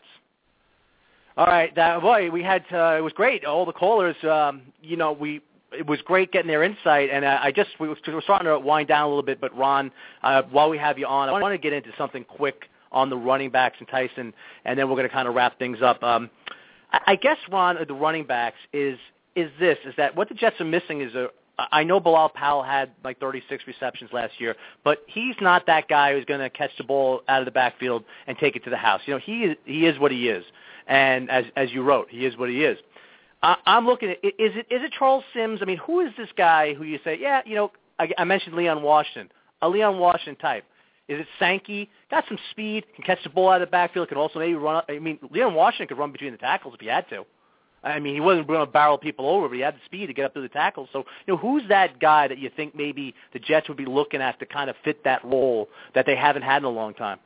All right, that, boy, we had, uh, it was great. All the callers, um, you know, we, it was great getting their insight, and uh, I just, we were, we were starting to wind down a little bit, but Ron, uh, while we have you on, I want to get into something quick on the running backs and Tyson, and then we're going to kind of wrap things up. Um, I, I guess, Ron, the running backs is, is this, is that what the Jets are missing is a, I know Bilal Powell had like thirty-six receptions last year, but he's not that guy who's going to catch the ball out of the backfield and take it to the house. You know, he is, he is what he is, and as as you wrote, he is what he is. I, I'm looking at is it is it Charles Sims? I mean, who is this guy who you say, yeah, you know, I, I mentioned Leon Washington, a Leon Washington type. Is it Sankey? Got some speed, can catch the ball out of the backfield, can also maybe run up. I mean, Leon Washington could run between the tackles if he had to. I mean, he wasn't going to barrel people over, but he had the speed to get up to the tackle. So, you know, who's that guy that you think maybe the Jets would be looking at to kind of fit that role that they haven't had in a long time?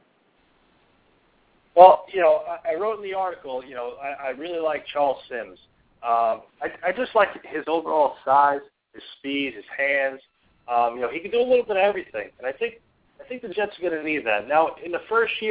Well, you know, I, I wrote in the article, you know, I, I really like Charles Sims. Um, I, I just like his overall size, his speed, his hands. Um, you know, he can do a little bit of everything, and I think I think the Jets are going to need that. Now, in the first year,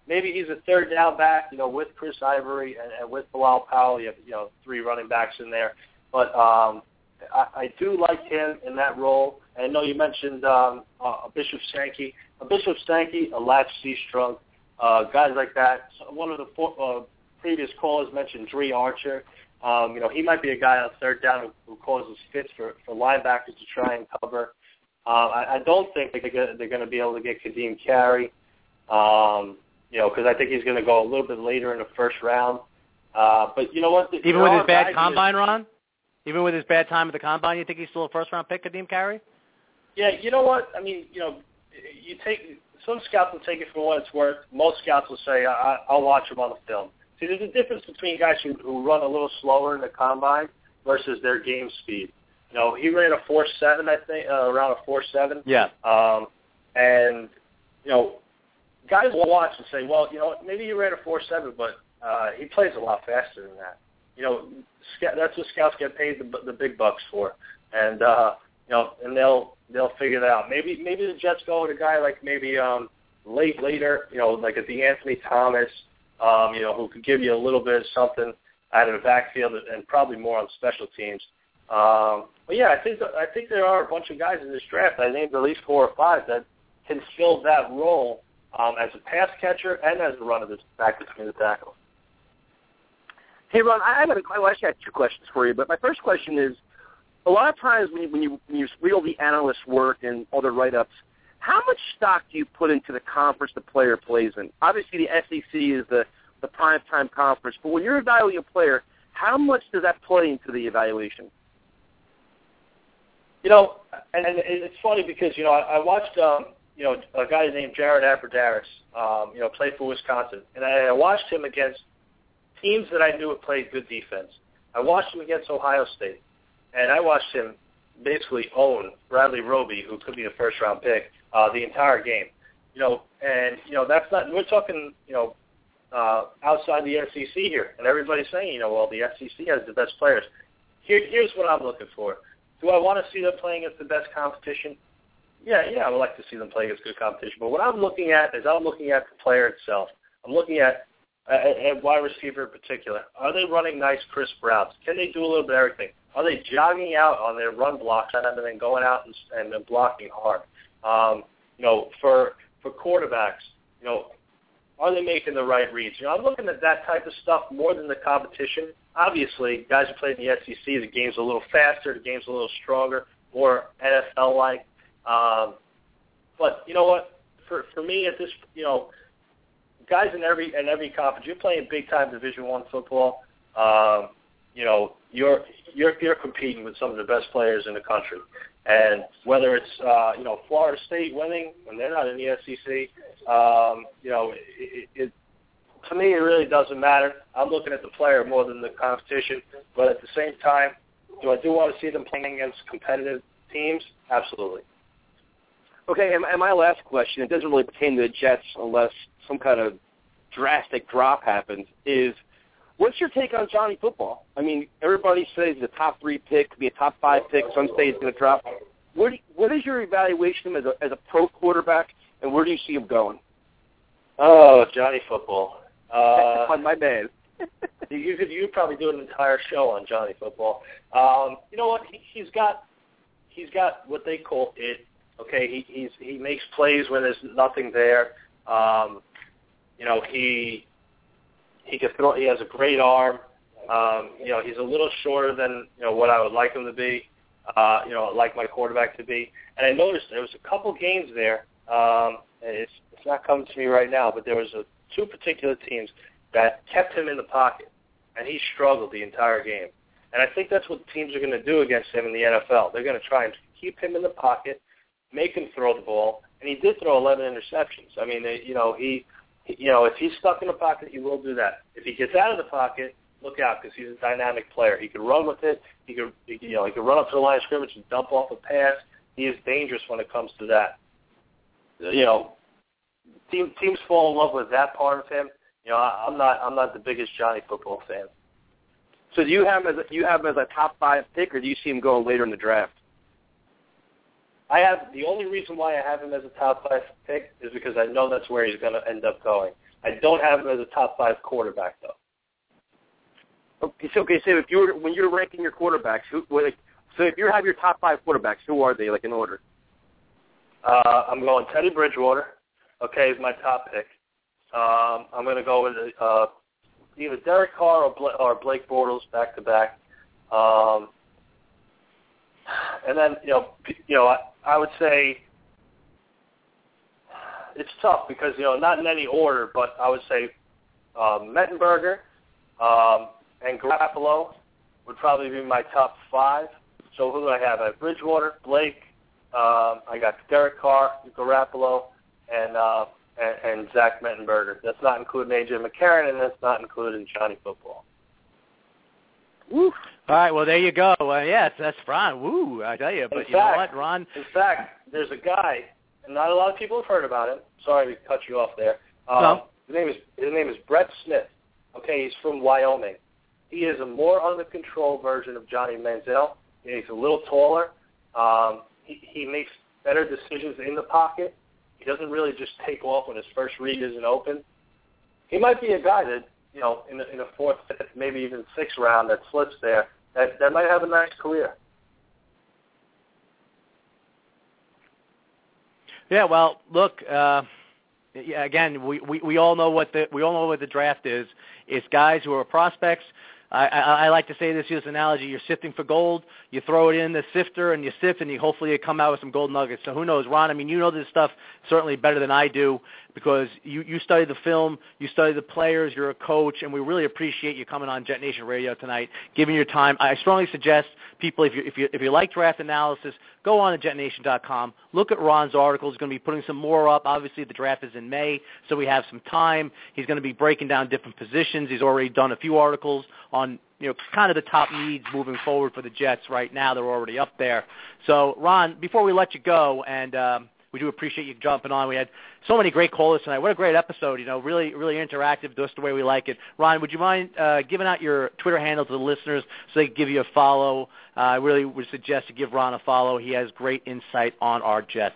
maybe he's a third down back, you know, with Chris Ivory and, and with Bilal Powell. You have, you know, three running backs in there. But um, I, I do like him in that role. And I know you mentioned um, uh, Bishop Sankey. A Bishop Sankey, a Latch C-Strunk, uh, guys like that. So one of the four, uh, previous callers mentioned Dre Archer. Um, you know, he might be a guy on third down who, who causes fits for, for linebackers to try and cover. Uh, I, I don't think they're going they're going to be able to get Kadeem Carey, um, you know, because I think he's going to go a little bit later in the first round. Uh, but you know what? The, Even with his bad combine, Ron? Even with his bad time at the combine, you think he's still a first-round pick, Kadeem Carey? Yeah, you know what? I mean, you know, you take some scouts will take it for what it's worth. Most scouts will say, I, I'll watch him on the film. See, there's a difference between guys who, who run a little slower in the combine versus their game speed. You know, he ran a four seven, I think, uh, around a four seven. Yeah. Um, and, you know, guys will watch and say, well, you know, maybe he ran a four seven, but uh, he plays a lot faster than that. You know, that's what scouts get paid the, the big bucks for. And, uh, you know, and they'll they'll figure that out. Maybe maybe the Jets go with a guy like maybe um, late later, you know, like a DeAnthony Thomas, Um, you know, who could give you a little bit of something out of the backfield and probably more on special teams. Um, but yeah, I think I think there are a bunch of guys in this draft. I named at least four or five that can fill that role um, as a pass catcher and as a runner that's back between the tackles. Hey, Ron, I have a, I actually have two questions for you. But my first question is, a lot of times when you when you, when you read all the analysts' work and all their write-ups, how much stock do you put into the conference the player plays in? Obviously, the S E C is the, the prime-time conference, but when you're evaluating a player, how much does that play into the evaluation? You know, and, and it's funny because, you know, I, I watched, um, you know, a guy named Jared Abbrederis, um, you know, play for Wisconsin, and I, I watched him against teams that I knew had played good defense. I watched him against Ohio State, and I watched him basically own Bradley Roby, who could be a first-round pick, Uh, the entire game, you know, and you know that's not. We're talking, you know, uh, outside the S E C here, and everybody's saying, you know, well, the S E C has the best players. Here, here's what I'm looking for. Do I want to see them playing against the best competition? Yeah, yeah, I would like to see them play against good competition. But what I'm looking at is I'm looking at the player itself. I'm looking at a wide receiver in particular. Are they running nice, crisp routes? Can they do a little bit of everything? Are they jogging out on their run blocks and then going out and, and blocking hard? Um, you know, for for quarterbacks, you know, are they making the right reads? You know, I'm looking at that type of stuff more than the competition. Obviously, guys who play in the S E C, the game's a little faster, the game's a little stronger, more N F L-like. Um, but you know what? For for me, at this, you know, guys in every in every conference, you're playing big-time Division One football. Um, you know, you're you're you're competing with some of the best players in the country. And whether it's, uh, you know, Florida State winning when they're not in the S E C, um, you know, it, it, to me it really doesn't matter. I'm looking at the player more than the competition. But at the same time, do I do want to see them playing against competitive teams? Absolutely. Okay, and, and my last question, it doesn't really pertain to the Jets unless some kind of drastic drop happens, is what's your take on Johnny Football? I mean, everybody says he's a top three pick, could be a top five pick. Some say he's going to drop. What, do you, what is your evaluation as a, as a pro quarterback, and where do you see him going? Oh, Johnny Football. Uh, on my man. you could you probably do an entire show on Johnny Football. Um, you know what? He, he's got he's got what they call it. Okay, he he's, he makes plays when there's nothing there. Um, you know, he. He can throw. He has a great arm. Um, you know, he's a little shorter than you know what I would like him to be. Uh, you know, like my quarterback to be. And I noticed there was a couple games there. Um, and it's it's not coming to me right now, but there was a, two particular teams that kept him in the pocket, and he struggled the entire game. And I think that's what teams are going to do against him in the N F L. They're going to try and keep him in the pocket, make him throw the ball, and he did throw eleven interceptions. I mean, they, you know, he. You know, if he's stuck in the pocket, he will do that. If he gets out of the pocket, look out because he's a dynamic player. He can run with it. He can, you know, he can run up to the line of scrimmage and dump off a pass. He is dangerous when it comes to that. You know, team, teams fall in love with that part of him. You know, I, I'm not, I'm not the biggest Johnny Football fan. So do you have him as a, you have him as a top five pick, or do you see him going later in the draft? I have the only reason why I have him as a top five pick is because I know that's where he's going to end up going. I don't have him as a top five quarterback, though. Okay, so, okay, so if you were, when you're ranking your quarterbacks, who, like, so if you have your top five quarterbacks, who are they, like, in order? Uh, I'm going Teddy Bridgewater. Okay, is my top pick. Um, I'm going to go with uh, either Derek Carr or, Bla- or Blake Bortles back to back. Um, and then you know, you know, I, I would say it's tough because you know, not in any order, but I would say uh, Mettenberger um, and Garoppolo would probably be my top five. So who do I have? I have Bridgewater, Blake. Um, I got Derek Carr, Garoppolo, and, uh, and and Zach Mettenberger. That's not including A J McCarron, and that's not including Johnny Football. Woo. All right, well, there you go. Uh, yes, that's Ron. Woo, I tell you. But in you fact, know what, Ron? In fact, there's a guy, and not a lot of people have heard about him. Sorry to cut you off there. Um, no. His name is his name is Brett Smith. Okay, he's from Wyoming. He is a more under control version of Johnny Manziel. He's a little taller. Um, he, he makes better decisions in the pocket. He doesn't really just take off when his first read isn't open. He might be a guy that, you know, in a, in a fourth, fifth, maybe even sixth round that slips there, that, that might have a nice career. Yeah, well, look, uh, yeah, again, we, we, we all know what the we all know what the draft is. It's guys who are prospects. I, I, I like to say this, use analogy, you're sifting for gold, you throw it in the sifter and you sift and you hopefully you come out with some gold nuggets. So who knows, Ron, I mean, you know this stuff certainly better than I do because you, you study the film, you study the players, you're a coach, and we really appreciate you coming on Jet Nation Radio tonight, giving your time. I strongly suggest people, if you, if you, if you like draft analysis, go on to jet nation dot com, look at Ron's articles. He's going to be putting some more up. Obviously, the draft is in May, so we have some time. He's going to be breaking down different positions. He's already done a few articles on, you know, kind of the top needs moving forward for the Jets right now. They're already up there. So, Ron, before we let you go, and um, we do appreciate you jumping on. We had so many great callers tonight. What a great episode, you know, really, really interactive, just the way we like it. Ron, would you mind uh, giving out your Twitter handle to the listeners so they can give you a follow? Uh, I really would suggest to give Ron a follow. He has great insight on our Jets.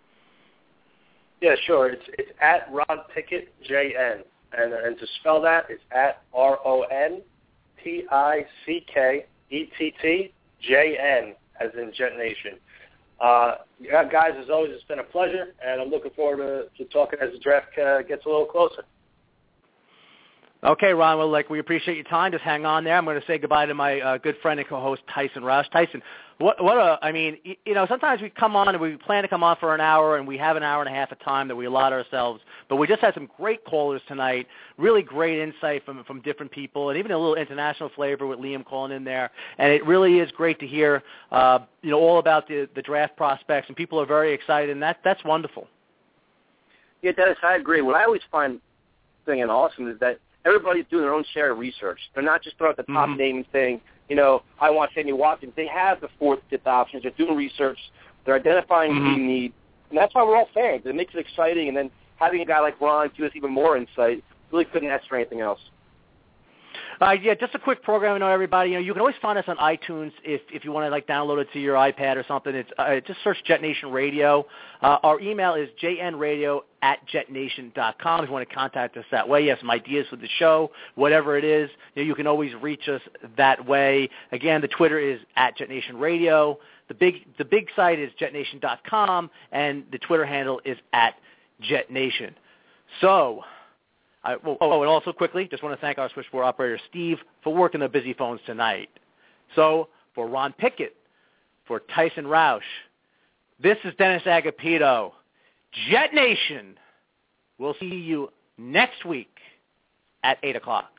Yeah, sure. It's it's at Ron Pickett, J N. And, and to spell that, it's at R O N P I C K E T T J N, as in Jet Nation. Uh, yeah, guys, as always, it's been a pleasure, and I'm looking forward to, to talking as the draft uh, gets a little closer. Okay, Ron, well, like, we appreciate your time. Just hang on there. I'm going to say goodbye to my uh, good friend and co-host, Tyson Roush. Tyson, what, what a, I mean, you know, sometimes we come on and we plan to come on for an hour, and we have an hour and a half of time that we allot ourselves, but we just had some great callers tonight, really great insight from from different people, and even a little international flavor with Liam calling in there, and it really is great to hear, uh, you know, all about the, the draft prospects, and people are very excited, and that that's wonderful. Yeah, Dennis, I agree. What I always find thing and awesome is that everybody's doing their own share of research. They're not just throwing out the top mm-hmm. name and saying, you know, I want Sammy Watkins. They have the fourth, fifth options. They're doing research. They're identifying mm-hmm. what you need. And that's why we're all fans. It makes it exciting. And then having a guy like Ron give us even more insight, really couldn't ask for anything else. Uh, yeah, just a quick program to know everybody. You know, you can always find us on iTunes if if you want to like download it to your iPad or something. It's uh, just search Jet Nation Radio. Uh, our email is j n radio at jet nation dot com. If you want to contact us that way, you have some ideas for the show, whatever it is, you know, you can always reach us that way. Again, the Twitter is at Jet Nation Radio. The big the big site is jet nation dot com, and the Twitter handle is at Jet Nation. So. I, oh, and also quickly, just want to thank our switchboard operator, Steve, for working the busy phones tonight. So, for Ron Pickett, for Tyson Roush, this is Dennis Agapito. Jet Nation. We'll see you next week at eight o'clock.